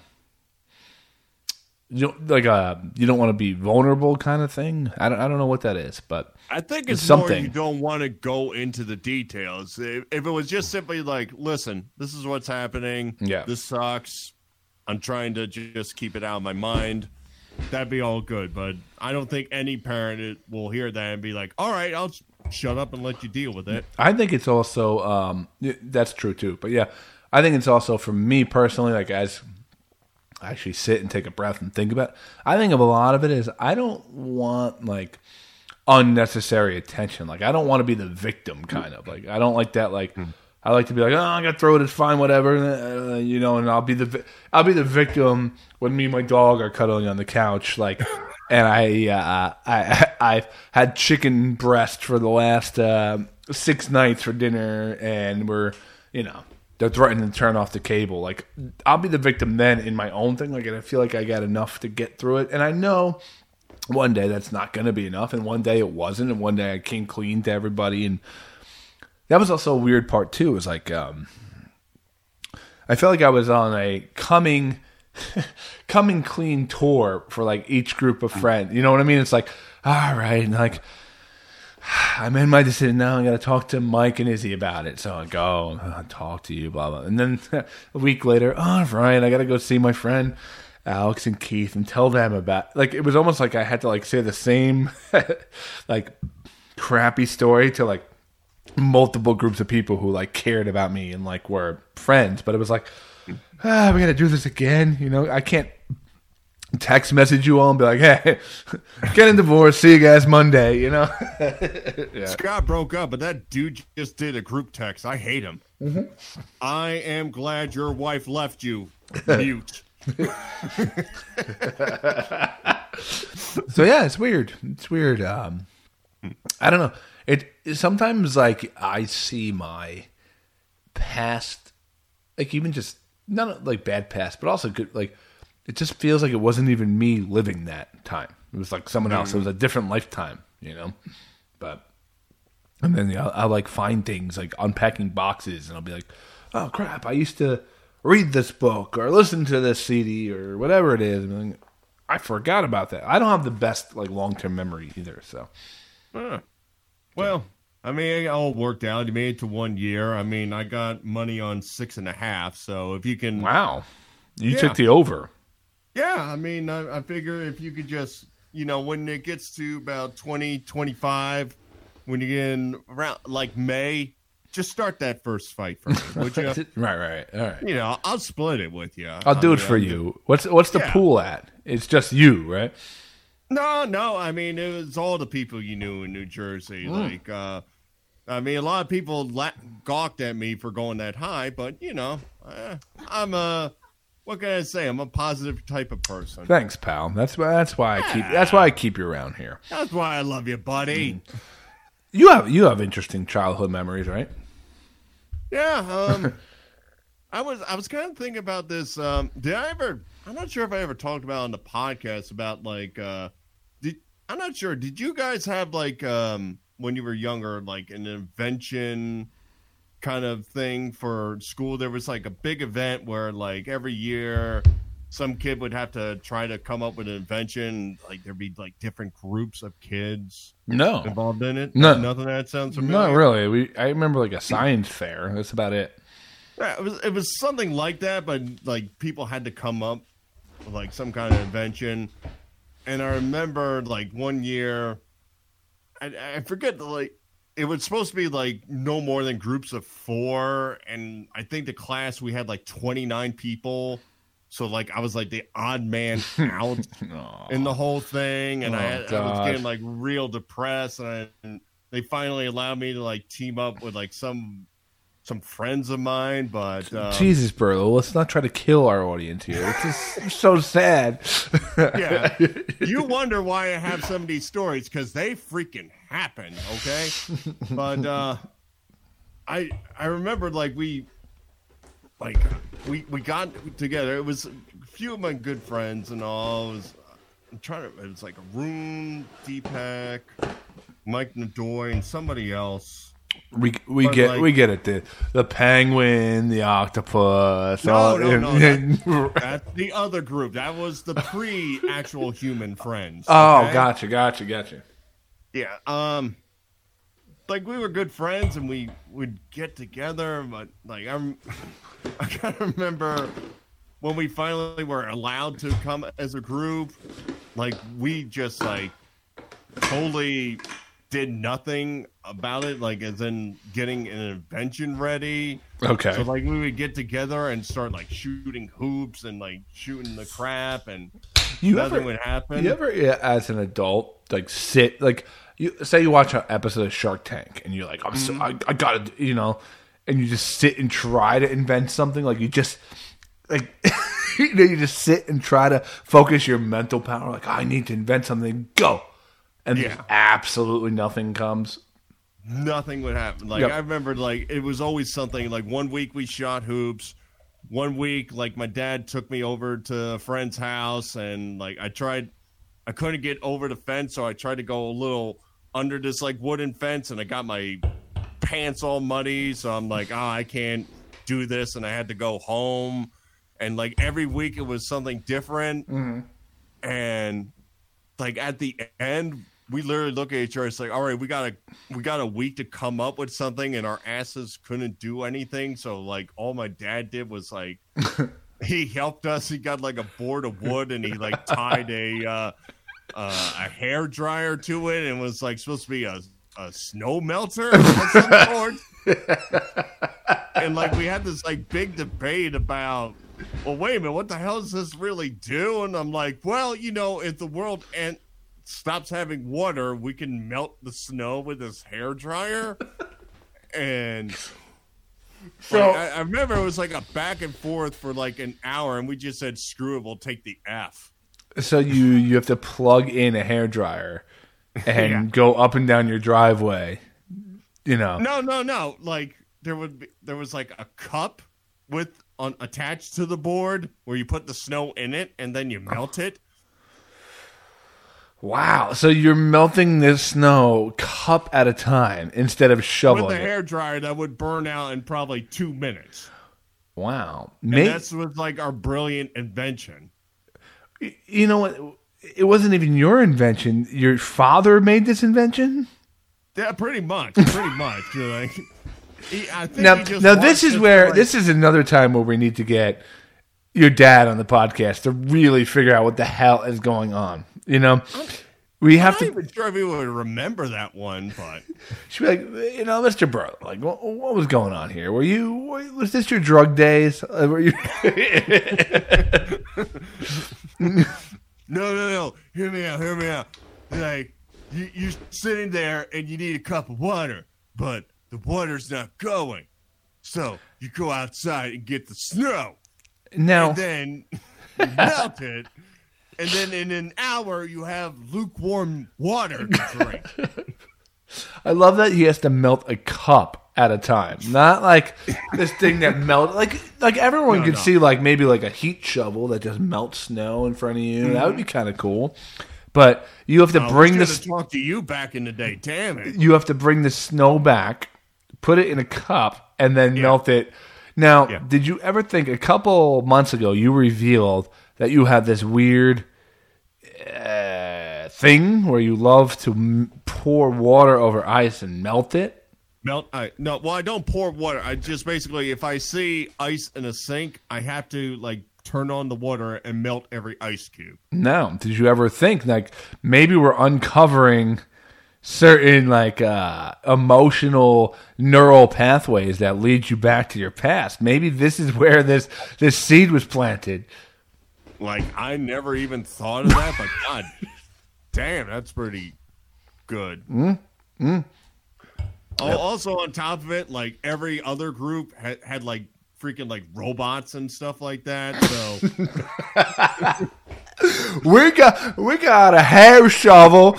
you know, like a you don't want to be vulnerable kind of thing. I don't I don't know what that is, but I think It's it's, more something. you don't want to go into the details. If, if it was just simply like, listen, this is what's happening. Yeah. This sucks. I'm trying to just keep it out of my mind. That'd be all good. But I don't think any parent will hear that and be like, all right, I'll sh- shut up and let you deal with it. I think it's also um, y- that's true too. But yeah, I think it's also for me personally, like as I actually sit and take a breath and think about it, I think of a lot of it is I don't want like unnecessary attention. Like I don't want to be the victim kind of. Like I don't like that like I like to be like, oh, I got throat, it's fine, whatever, uh, you know, and I'll be the vi- I'll be the victim when me and my dog are cuddling on the couch, like, and I uh, I I've had chicken breast for the last uh, six nights for dinner, and we're you know they're threatening to turn off the cable. Like I'll be the victim then in my own thing, like, and I feel like I got enough to get through it, and I know one day that's not going to be enough, and one day it wasn't, and one day I came clean to everybody, and that was also a weird part too. It was like um, I felt like I was on a coming, coming clean tour for like each group of friends. You know what I mean? It's like, all right, and like I made my decision. Now I got to talk to Mike and Izzy about it. So I go oh, talk to you, blah blah. And then a week later, all right, I got to go see my friend Alex and Keith and tell them about. Like it was almost like I had to like say the same like crappy story to like multiple groups of people who like cared about me and like were friends, but it was like, ah, we got to do this again. You know, I can't text message you all and be like, hey, getting divorced. See you guys Monday. You know, yeah. Scott broke up, but that dude just did a group text. I hate him. Mm-hmm. I am glad your wife left you. Mute. So yeah, it's weird. It's weird. Um, I don't know. It sometimes like I see my past, like even just not like bad past, but also good. Like it just feels like it wasn't even me living that time. It was like someone else. It was a different lifetime, you know. But and then I'll, I'll like find things like unpacking boxes, and I'll be like, oh crap, I used to read this book or listen to this C D or whatever it is. And like, I forgot about that. I don't have the best like long term memory either. So. Huh. Well, I mean, it all worked out. You made it to one year. I mean, I got money on six and a half. So if you can, Wow, you Yeah. took the over. yeah, I mean, I, I figure if you could just, you know, when it gets to about twenty, twenty-five, when you get in around like May, just start that first fight for me, would you? Right, right, all right. You know, I'll split it with you. I'll do I it mean, for I'm- you. What's what's the Yeah. pool at? It's just you, right? No, no. I mean, it was all the people you knew in New Jersey. Like, uh, I mean, a lot of people la- gawked at me for going that high, but you know, uh, I'm a what can I say? I'm a positive type of person. Thanks, pal. That's why. That's why I keep. That's why I keep you around here. That's why I love you, buddy. You have you have interesting childhood memories, right? Yeah. Um, I was I was kind of thinking about this. Um, did I ever? I'm not sure if I ever talked about on the podcast about like. Uh, did I'm not sure. Did you guys have like um, when you were younger, like an invention kind of thing for school? There was like a big event where like every year some kid would have to try to come up with an invention. Like there'd be like different groups of kids No. involved in it. No. Nothing that sounds familiar. Not really. We I remember like a science fair. That's about it. Yeah, it was it was something like that, but like people had to come up with like some kind of invention. And I remember like one year, I, I forget the like. It was supposed to be like no more than groups of four, and I think the class we had like twenty-nine people. So like I was like the odd man out in the whole thing, and Oh, I, had, I was gosh. getting like real depressed. And, I, and they finally allowed me to like team up with like some some friends of mine. But um, Jesus, Burlow, let's not try to kill our audience here. It's just so sad. yeah, you wonder why I have some of these stories because they freaking happen. Okay, but uh, I I remember like we like we we got together. It was a few of my good friends and all. It was I'm trying to. It was like a Room, Deepak, Mike Nadoy, and somebody else. We we But, get like- we get it. The the penguin, the octopus. No, all, no, no. That, that's the other group. That was the pre-actual human friends. oh, okay? gotcha, gotcha, gotcha. Yeah. Um. Like we were good friends, and we would get together. But like I'm, I can't remember when we finally were allowed to come as a group. Like we just like totally did nothing about it. Like as in getting an invention ready. Okay. So like we would get together and start like shooting hoops and like shooting the crap, and You nothing ever- would happen. You ever, yeah, as an adult, like sit, like you say you watch an episode of Shark Tank, and you're like, I'm so, I, I gotta, you know, and you just sit and try to invent something. Like you just, like, you know, you just sit and try to focus your mental power. Like I need to invent something. Go, and Yeah. absolutely nothing comes. Nothing would happen. Like Yep. I remember, like it was always something. Like one week we shot hoops. One week, like my dad took me over to a friend's house, and like I tried, I couldn't get over the fence, so I tried to go a little under this like wooden fence, and I got my pants all muddy. So I'm like, oh, I can't do this, and I had to go home. And like every week, it was something different. And like at the end, we literally look at each other. It's like, all right, we got a we got a week to come up with something, and our asses couldn't do anything. So like, all my dad did was like, he helped us. He got like a board of wood, and he like tied a uh, uh, a hair dryer to it, and was like supposed to be a a snow melter of some sort. And like we had this like big debate about, well, wait a minute, what the hell does this really do? And I'm like, well, you know, if the world and stops having water, we can melt the snow with this hair dryer. And So- like, I, I remember it was like a back and forth for like an hour, and we just said, screw it, we'll take the F. So you you have to plug in a hairdryer and Yeah. go up and down your driveway. You know. No, no, no. Like there would be, there was like a cup with on attached to the board where you put the snow in it and then you melt it. Wow. So you're melting this snow cup at a time instead of shoveling With a it. hair dryer that would burn out in probably two minutes. Wow. And May- that's was like our brilliant invention. you know what? It wasn't even your invention. Your father made this invention? Yeah, pretty much, pretty much. You're like, he, I think Now, he just now this wants is us where to, like- this is another time where we need to get your dad on the podcast to really figure out what the hell is going on. You know, we have I'm to. not even sure if he would remember that one, but She'd be like, you know, Mister Burrow, like, what, what was going on here? Were you, was this your drug days? Uh, Were you? no, no, no. Hear me out. Hear me out. Like you, you're sitting there and you need a cup of water, but the water's not going. So you go outside and get the snow, Now, and then you melt it, and then in an hour you have lukewarm water to drink. I love that he has to melt a cup at a time, not like this thing that melt. Like, like everyone No, could no. see, like maybe like a heat shovel that just melts snow in front of you. That would be kind of cool. But you have to Oh, bring we this. should've talked to you back in the day. Damn it. You have to bring the snow back, put it in a cup, and then Yeah. melt it. Now, Yeah. did you ever think a couple months ago you revealed that you have this weird uh, thing where you love to m- pour water over ice and melt it? Melt? I, no, well, I don't pour water. I just basically, if I see ice in a sink, I have to like turn on the water and melt every ice cube. No. Did you ever think like maybe we're uncovering certain like uh, emotional neural pathways that lead you back to your past? Maybe this is where this this seed was planted. Like I never even thought of that, but God damn, that's pretty good. Mm, mm. Oh, also on top of it, like every other group had, had like freaking like robots and stuff like that. So we got we got a hair shovel.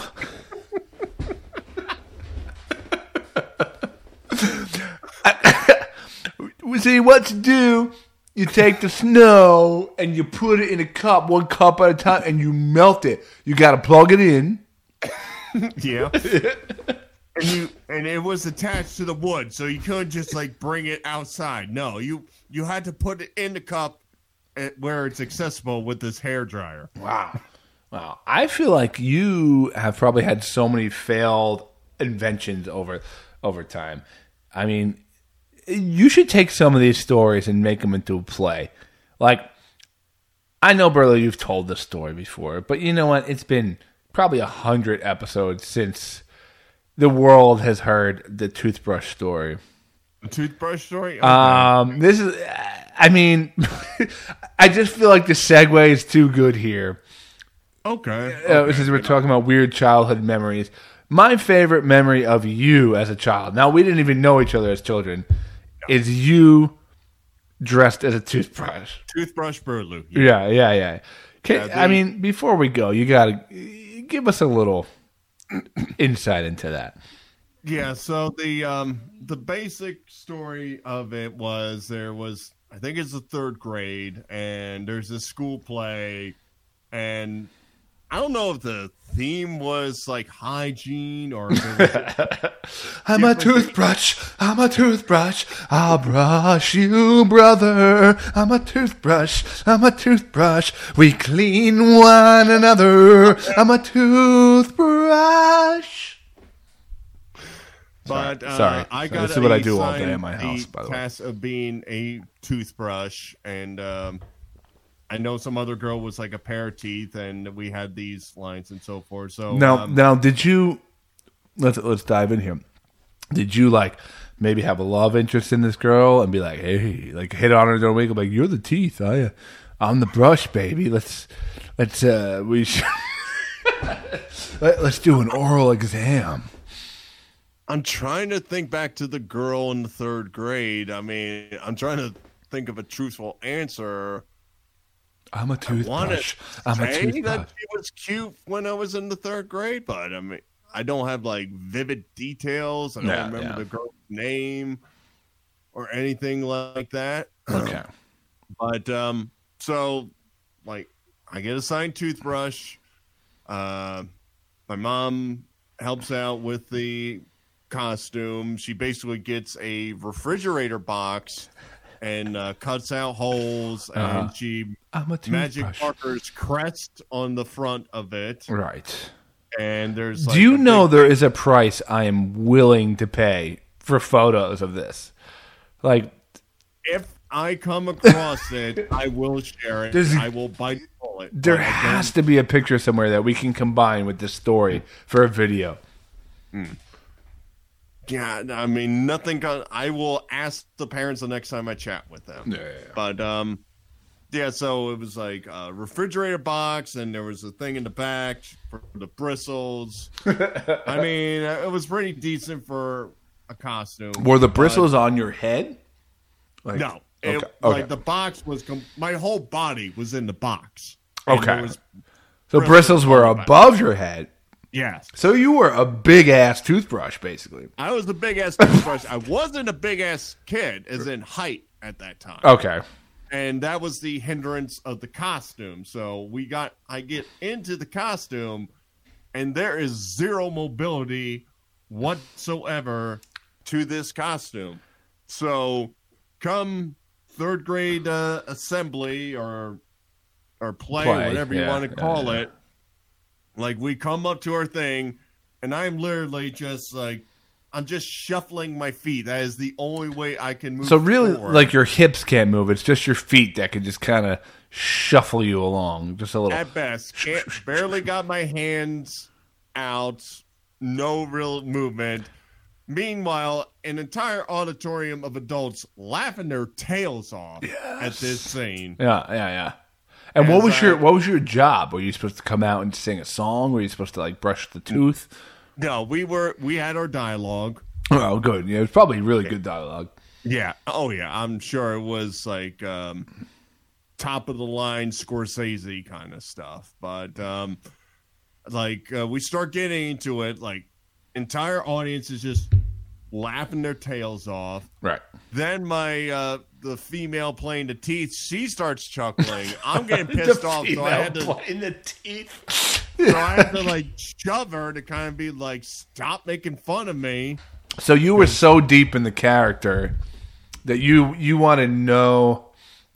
See what to do. You take the snow and you put it in a cup, one cup at a time, and you melt it. You got to plug it in. Yeah. And you and it was attached to the wood, so you couldn't just like bring it outside. No, you you had to put it in the cup at, where it's accessible with this hair dryer. Wow, wow! I feel like you have probably had so many failed inventions over over time. I mean, you should take some of these stories and make them into a play. Like, I know, Burlo, you've told this story before, but you know what? It's been probably a hundred episodes since the world has heard the toothbrush story. The toothbrush story? Okay. Um, this is, I mean, I just feel like the segue is too good here. Okay. Uh, okay. Since we're talking about weird childhood memories. My favorite memory of you as a child, now we didn't even know each other as children, no. is you dressed as a toothbrush. Toothbrush Burlu. Yeah, yeah, yeah. Can, yeah the, I mean, before we go, you got to give us a little insight into that. Yeah, so the um the basic story of it was there was I think it's the third grade and there's a school play and I don't know if the theme was like hygiene or I'm a toothbrush, I'm a toothbrush, I'll brush you, brother. I'm a toothbrush, I'm a toothbrush, we clean one another. I'm a toothbrush. But sorry, uh, sorry. I got this is what I do all day in my house, by the way. Task of being a toothbrush, and um, I know some other girl was like a pair of teeth, and we had these lines and so forth. So now, um, now, did you? Let's let's dive in here. Did you like maybe have a love interest in this girl and be like, hey, like hit on her during the week, like you're the teeth, I, I'm the brush, baby. Let's let's uh we should Let, let's do an oral exam. I'm trying to think back to the girl in the third grade. I mean, I'm trying to think of a truthful answer. I'm a toothbrush. I I'm a toothbrush. That she was cute when I was in the third grade, but I mean, I don't have like vivid details. I don't Yeah, remember yeah. the girl's name or anything like that. Okay. But um, so like, I get assigned toothbrush. Uh, my mom helps out with the costume. She basically gets a refrigerator box and uh, cuts out holes, and Uh-huh. she I'm a magic toothbrush. markers crest on the front of it. Right. And there's like Do you a know big- there is a price I am willing to pay for photos of this? Like, if I come across it, I will share it. There's- I will bite the bullet. there but I has don't- to be a picture somewhere that we can combine with this story for a video. Yeah, I mean, nothing. Gon- I will ask the parents the next time I chat with them. Yeah, yeah, yeah. But um, yeah. So it was like a refrigerator box, and there was a thing in the back for the bristles. I mean, it was pretty decent for a costume. Were the but- bristles on your head? Like, No. It, Okay, okay. Like the box was. Com- my whole body was in the box. And Okay. there was- So bristles bristles were on the back. above your head. yes. So you were a big ass toothbrush, basically. I was a big ass toothbrush. I wasn't a big ass kid, as in height at that time. Okay. And that was the hindrance of the costume. So we got, I get into the costume, and there is zero mobility whatsoever to this costume. So come third grade uh, assembly or or play, Play, or whatever you yeah, want to yeah, call yeah. it. Like, we come up to our thing, and I'm literally just like, I'm just shuffling my feet. That is the only way I can move. So really, forward. like your hips can't move. It's just your feet that can just kind of shuffle you along, just a little. At best, can't, barely got my hands out. No real movement. Meanwhile, an entire auditorium of adults laughing their tails off at this scene. Yeah, yeah, yeah. And what As was your I- what was your job? Were you supposed to come out and sing a song? Were you supposed to like brush the tooth? No, we were we had our dialogue. Oh, good. Yeah, it was probably really good dialogue. Yeah. Oh yeah. I'm sure it was like um, top of the line Scorsese kind of stuff. But um, like uh, we start getting into it, like entire audience is just laughing their tails off. Right. Then my uh, the female playing the teeth, she starts chuckling. I'm getting pissed off, so I had to in the teeth. so I had to like shove her to kind of be like, stop making fun of me. So you were so deep in the character that you you wanted no,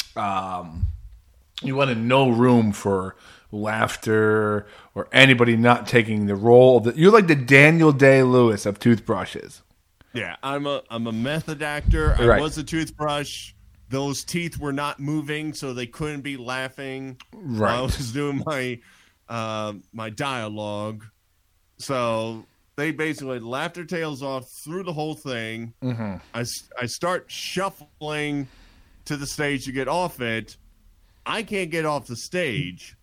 um, you wanted no room for laughter or anybody not taking the role. That you're like the Daniel Day-Lewis of toothbrushes. Yeah, I'm a I'm a method actor. I Right. was a toothbrush. Those teeth were not moving, so they couldn't be laughing. Right. while I was doing my uh, my dialogue. So they basically laughed their tails off through the whole thing. Mm-hmm. I, s- I start shuffling to the stage to get off it. I can't get off the stage.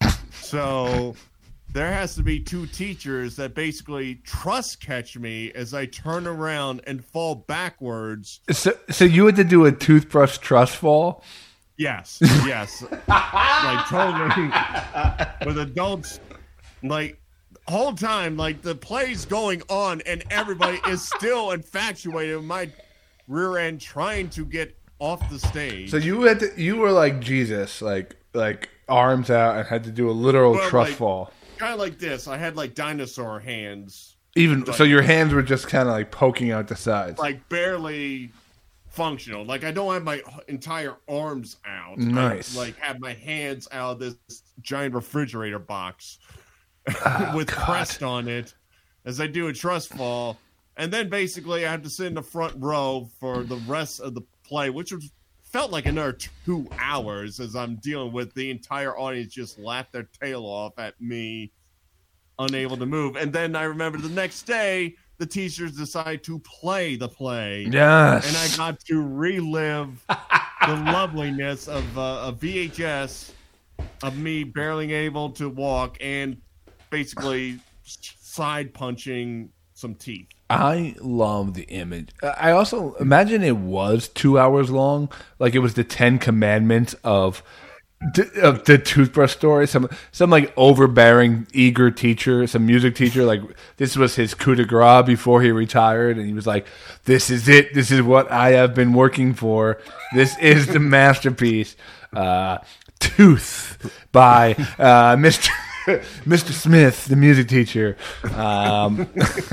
So there has to be two teachers that basically trust catch me as I turn around and fall backwards. So, so you had to do a toothbrush trust fall? Yes, yes. Like totally with adults, like whole time, like the play's going on and everybody is still infatuated with my rear end trying to get off the stage. So you had to, you were like Jesus, like like arms out, and had to do a literal Well, trust like- fall. Kind of like this. I had like dinosaur hands, Even like- so, your hands were just kind of like poking out the sides. like barely functional. Like I don't have my entire arms out. Nice. I, like have my hands out of this giant refrigerator box with God. crest on it as I do a trust fall. And then basically I have to sit in the front row for the rest of the play, which was felt like another two hours as I'm dealing with the entire audience just laugh their tail off at me, unable to move. And then I remember the next day, the teachers decide to play the play. Yes. And I got to relive the loveliness of uh, a V H S of me barely able to walk and basically side punching some teeth. I love the image. I also imagine it was two hours long, like it was the Ten Commandments of of the toothbrush story. Some some like overbearing, eager teacher, some music teacher. Like this was his coup de grace before he retired, and he was like, "This is it. This is what I have been working for. This is the masterpiece." Uh, Tooth by uh, Mister Mister Smith, the music teacher. Um,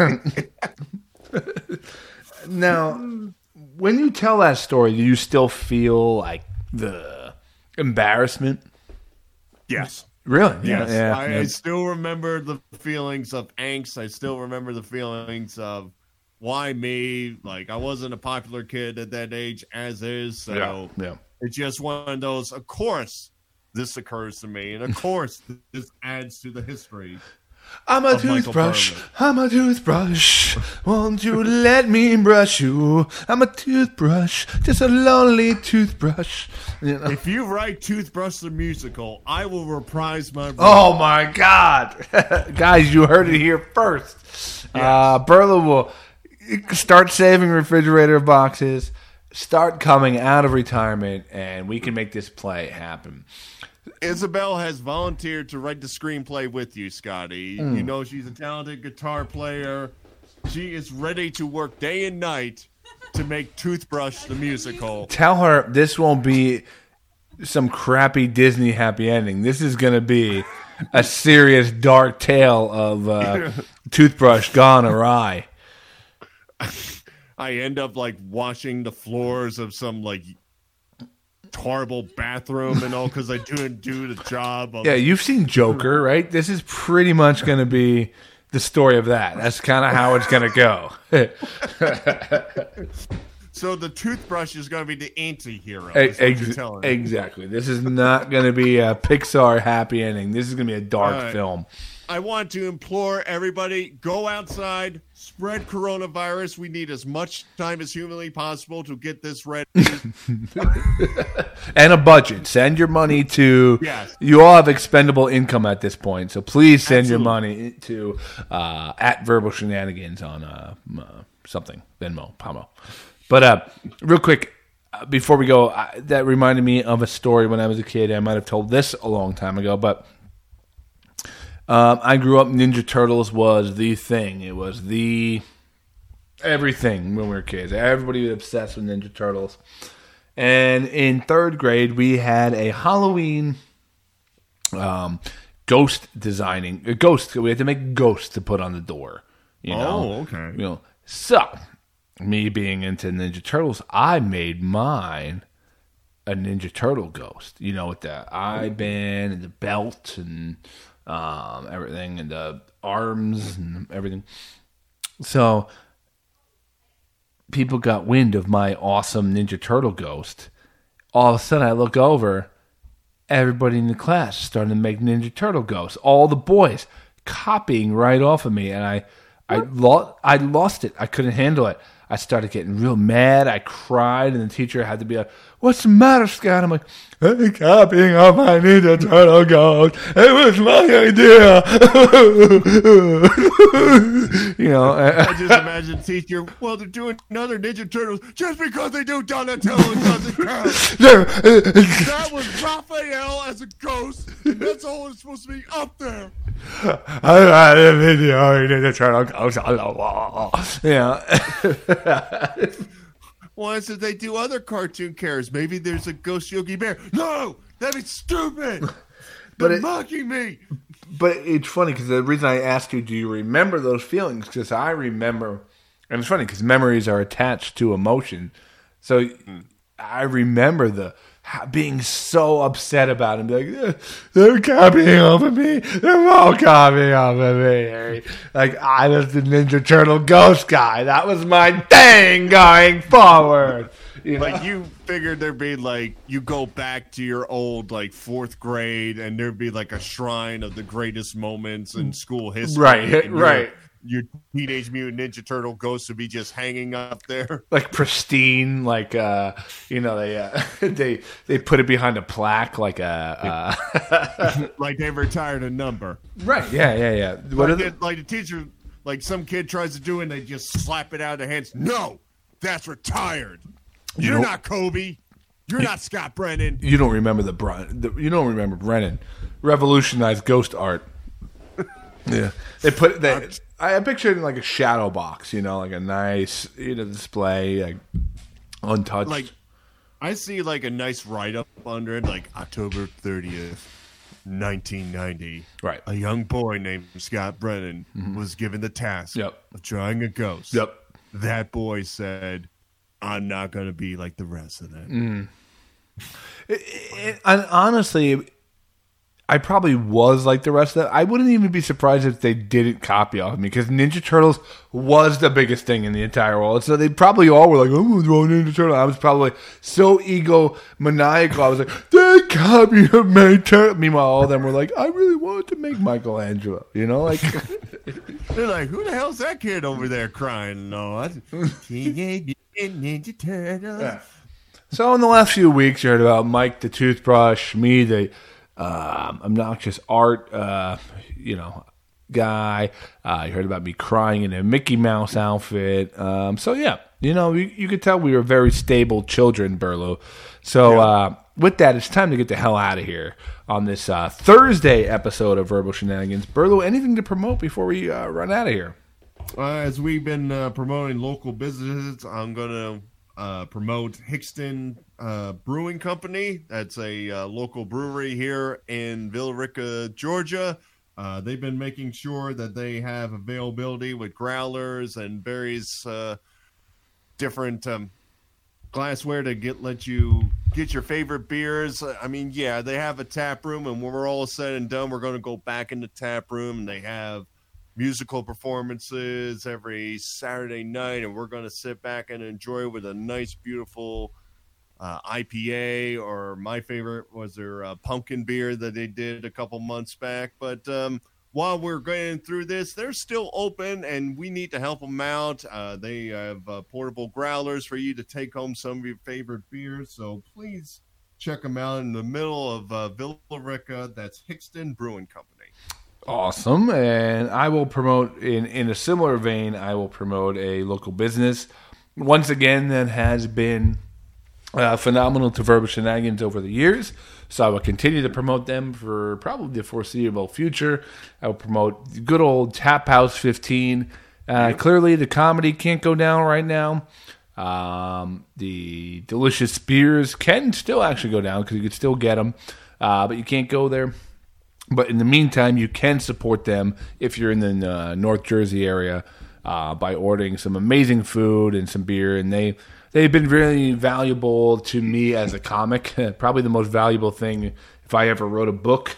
now, when you tell that story, do you still feel like the embarrassment? Yes. Really? Yes. Yeah. I, yeah. I still remember the feelings of angst. I still remember the feelings of why me? Like, I wasn't a popular kid at that age as is. So yeah. yeah. it's just one of those, of course, this occurs to me. And of course, this adds to the history. I'm a of Michael toothbrush. Berman. I'm a toothbrush. Won't you let me brush you? I'm a toothbrush, just a lonely toothbrush. You know? If you write Toothbrush the Musical, I will reprise my role. Oh my God, guys! You heard it here first. Uh, Berla will start saving refrigerator boxes, start coming out of retirement, and we can make this play happen. Isabel has volunteered to write the screenplay with you, Scotty. Mm. You know she's a talented guitar player. She is ready to work day and night to make Toothbrush the Musical. Tell her this won't be some crappy Disney happy ending. This is going to be a serious dark tale of uh, Toothbrush gone awry. I end up like washing the floors of some like horrible bathroom and all because I didn't do the job. Of- Yeah, you've seen Joker, right? This is pretty much going to be the story of that. That's kind of how it's going to go. So the toothbrush is going to be the anti-hero. Ex- Is what you're telling me. exactly. This is not going to be a Pixar happy ending. This is going to be a dark All right. film. I want to implore everybody, go outside, spread coronavirus. We need as much time as humanly possible to get this ready. And a budget. Send your money to. Yes. You all have expendable income at this point, so please send your Absolutely. money to uh, at Verbal Shenanigans on uh, uh, something Venmo, Pomo. But uh, real quick, uh, before we go, uh, that reminded me of a story when I was a kid. I might have told this a long time ago, but um, I grew up. Ninja Turtles was the thing. It was the everything when we were kids. Everybody was obsessed with Ninja Turtles. And in third grade, we had a Halloween um, ghost designing. A ghost. We had to make ghosts to put on the door. You know? Oh, okay. You know, so me being into Ninja Turtles, I made mine a Ninja Turtle ghost. You know, with the eye band and the belt and um, everything, and the arms and everything. So people got wind of my awesome Ninja Turtle ghost. All of a sudden, I look over, everybody in the class starting to make Ninja Turtle ghosts. All the boys copying right off of me, and I, I, lo- I lost it. I couldn't handle it. I started getting real mad. I cried, and the teacher had to be like, "What's the matter, Scott?" I'm like, "I'm copying off my Ninja Turtle ghost. It was my idea." You know, I just imagine teacher, well, they're doing another Ninja Turtles just because they do Donatello doesn't count. That was Raphael as a ghost. And that's all it's supposed to be up there. I had a video Ninja Turtle ghost. Yeah. Why should they do other cartoon characters? Maybe there's a ghost Yogi Bear. No, that'd be stupid. They're But it- mocking me. But it's funny because the reason I asked you, do you remember those feelings? Because I remember, and it's funny because memories are attached to emotion. So I remember the how- being so upset about it and be like, they're copying off of me. They're all copying off of me. Like, I was the Ninja Turtle ghost guy. That was my thing going forward. You know? Like, you figured there'd be, like, you go back to your old, like, fourth grade, and there'd be, like, a shrine of the greatest moments in school history. Right, and your- right. Your Teenage Mutant Ninja Turtle ghost would be just hanging up there. Like pristine, like uh, you know, they uh, they they put it behind a plaque, like a uh, Like they retired a number. right. Yeah, yeah, yeah. What Like, are the, the, like the teacher, like some kid tries to do it, and they just slap it out of their hands. No, that's retired. You You're know- not Kobe. You're not Scott Brennan. you don't remember the, Bren- the you don't remember Brennan revolutionized ghost art. Yeah, they put they. I picture it in like a shadow box, you know, like a nice, you know, display, like untouched. Like, I see like a nice write up under it, like October thirtieth, nineteen ninety. Right. A young boy named Scott Brennan was given the task Yep. of drawing a ghost. Yep. That boy said, "I'm not going to be like the rest of them." It- it- and honestly, I probably was like the rest of them. I wouldn't even be surprised if they didn't copy off of me because Ninja Turtles was the biggest thing in the entire world. So they probably all were like, "I'm going to draw a Ninja Turtle." I was probably so egomaniacal. I was like, "They copied my turtle." Meanwhile, all of them were like, "I really wanted to make Michelangelo." You know, like They're like, "Who the hell's that kid over there crying?" No, I- Teenage Mutant Ninja Turtles. Yeah. So in the last few weeks, you heard about Mike the toothbrush, me the um, obnoxious art, uh, you know, guy. Uh, you heard about me crying in a Mickey Mouse outfit. Um, so yeah, you know, you, you could tell we were very stable children, Burlo. So uh, with that, it's time to get the hell out of here on this uh, Thursday episode of Verbal Shenanigans. Burlo, anything to promote before we uh, run out of here? Uh, as we've been uh, promoting local businesses, I'm going to uh, promote Hickston uh, Brewing Company. That's a uh, local brewery here in Villarica, Georgia. Uh, they've been making sure that they have availability with growlers and various uh, different um, glassware to get let you get your favorite beers. I mean, yeah, they have a tap room, and when we're all said and done, we're going to go back in the tap room, and they have musical performances every Saturday night, and we're going to sit back and enjoy with a nice, beautiful uh, I P A, or my favorite was their uh, pumpkin beer that they did a couple months back. But um, while we're going through this, they're still open, and we need to help them out. Uh, they have uh, portable growlers for you to take home some of your favorite beers, so please check them out in the middle of uh, Villa Rica. That's Hickston Brewing Company. Awesome. And I will promote, in, in a similar vein, I will promote a local business, once again, that has been uh, phenomenal to Verbal Shenanigans over the years. So I will continue to promote them for probably the foreseeable future. I will promote good old Tap House fifteen. Uh, clearly, the comedy can't go down right now. Um, the delicious beers can still actually go down because you can still get them, uh, but you can't go there. But in the meantime, you can support them if you're in the uh, North Jersey area uh, by ordering some amazing food and some beer. And they, they've been really valuable to me as a comic. Probably the most valuable thing if I ever wrote a book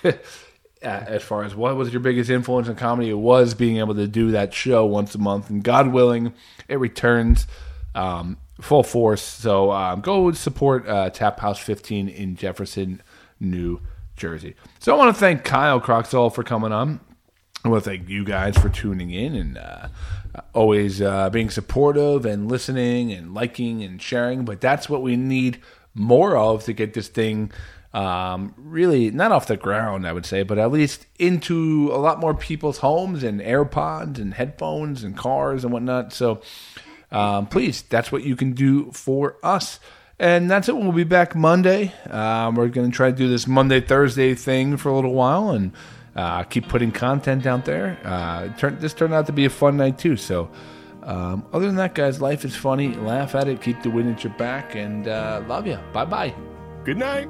as far as what was your biggest influence in comedy. It was being able to do that show once a month. And God willing, it returns um, full force. So um, go support uh, Tap House fifteen in Jefferson, New Jersey. So I want to thank Kyle Croxall for coming on. I want to thank you guys for tuning in and uh, always uh, being supportive and listening and liking and sharing. But that's what we need more of to get this thing um, really not off the ground, I would say, but at least into a lot more people's homes and AirPods and headphones and cars and whatnot. So um, please, that's what you can do for us. And that's it. We'll be back Monday. Um, we're going to try to do this Monday, Thursday thing for a little while and uh, keep putting content out there. Uh, turn, this turned out to be a fun night, too. So um, other than that, guys, life is funny. Laugh at it. Keep the wind at your back. And uh, love you. Bye-bye. Good night.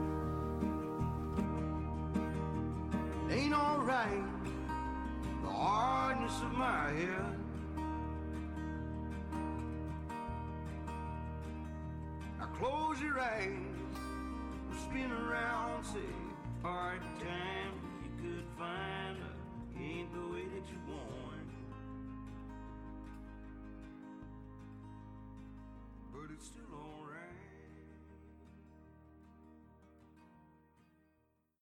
Ain't all right, the hardness of my head. Close your eyes, spin around, say part-time. You could find a ain't the way that you want, but it's still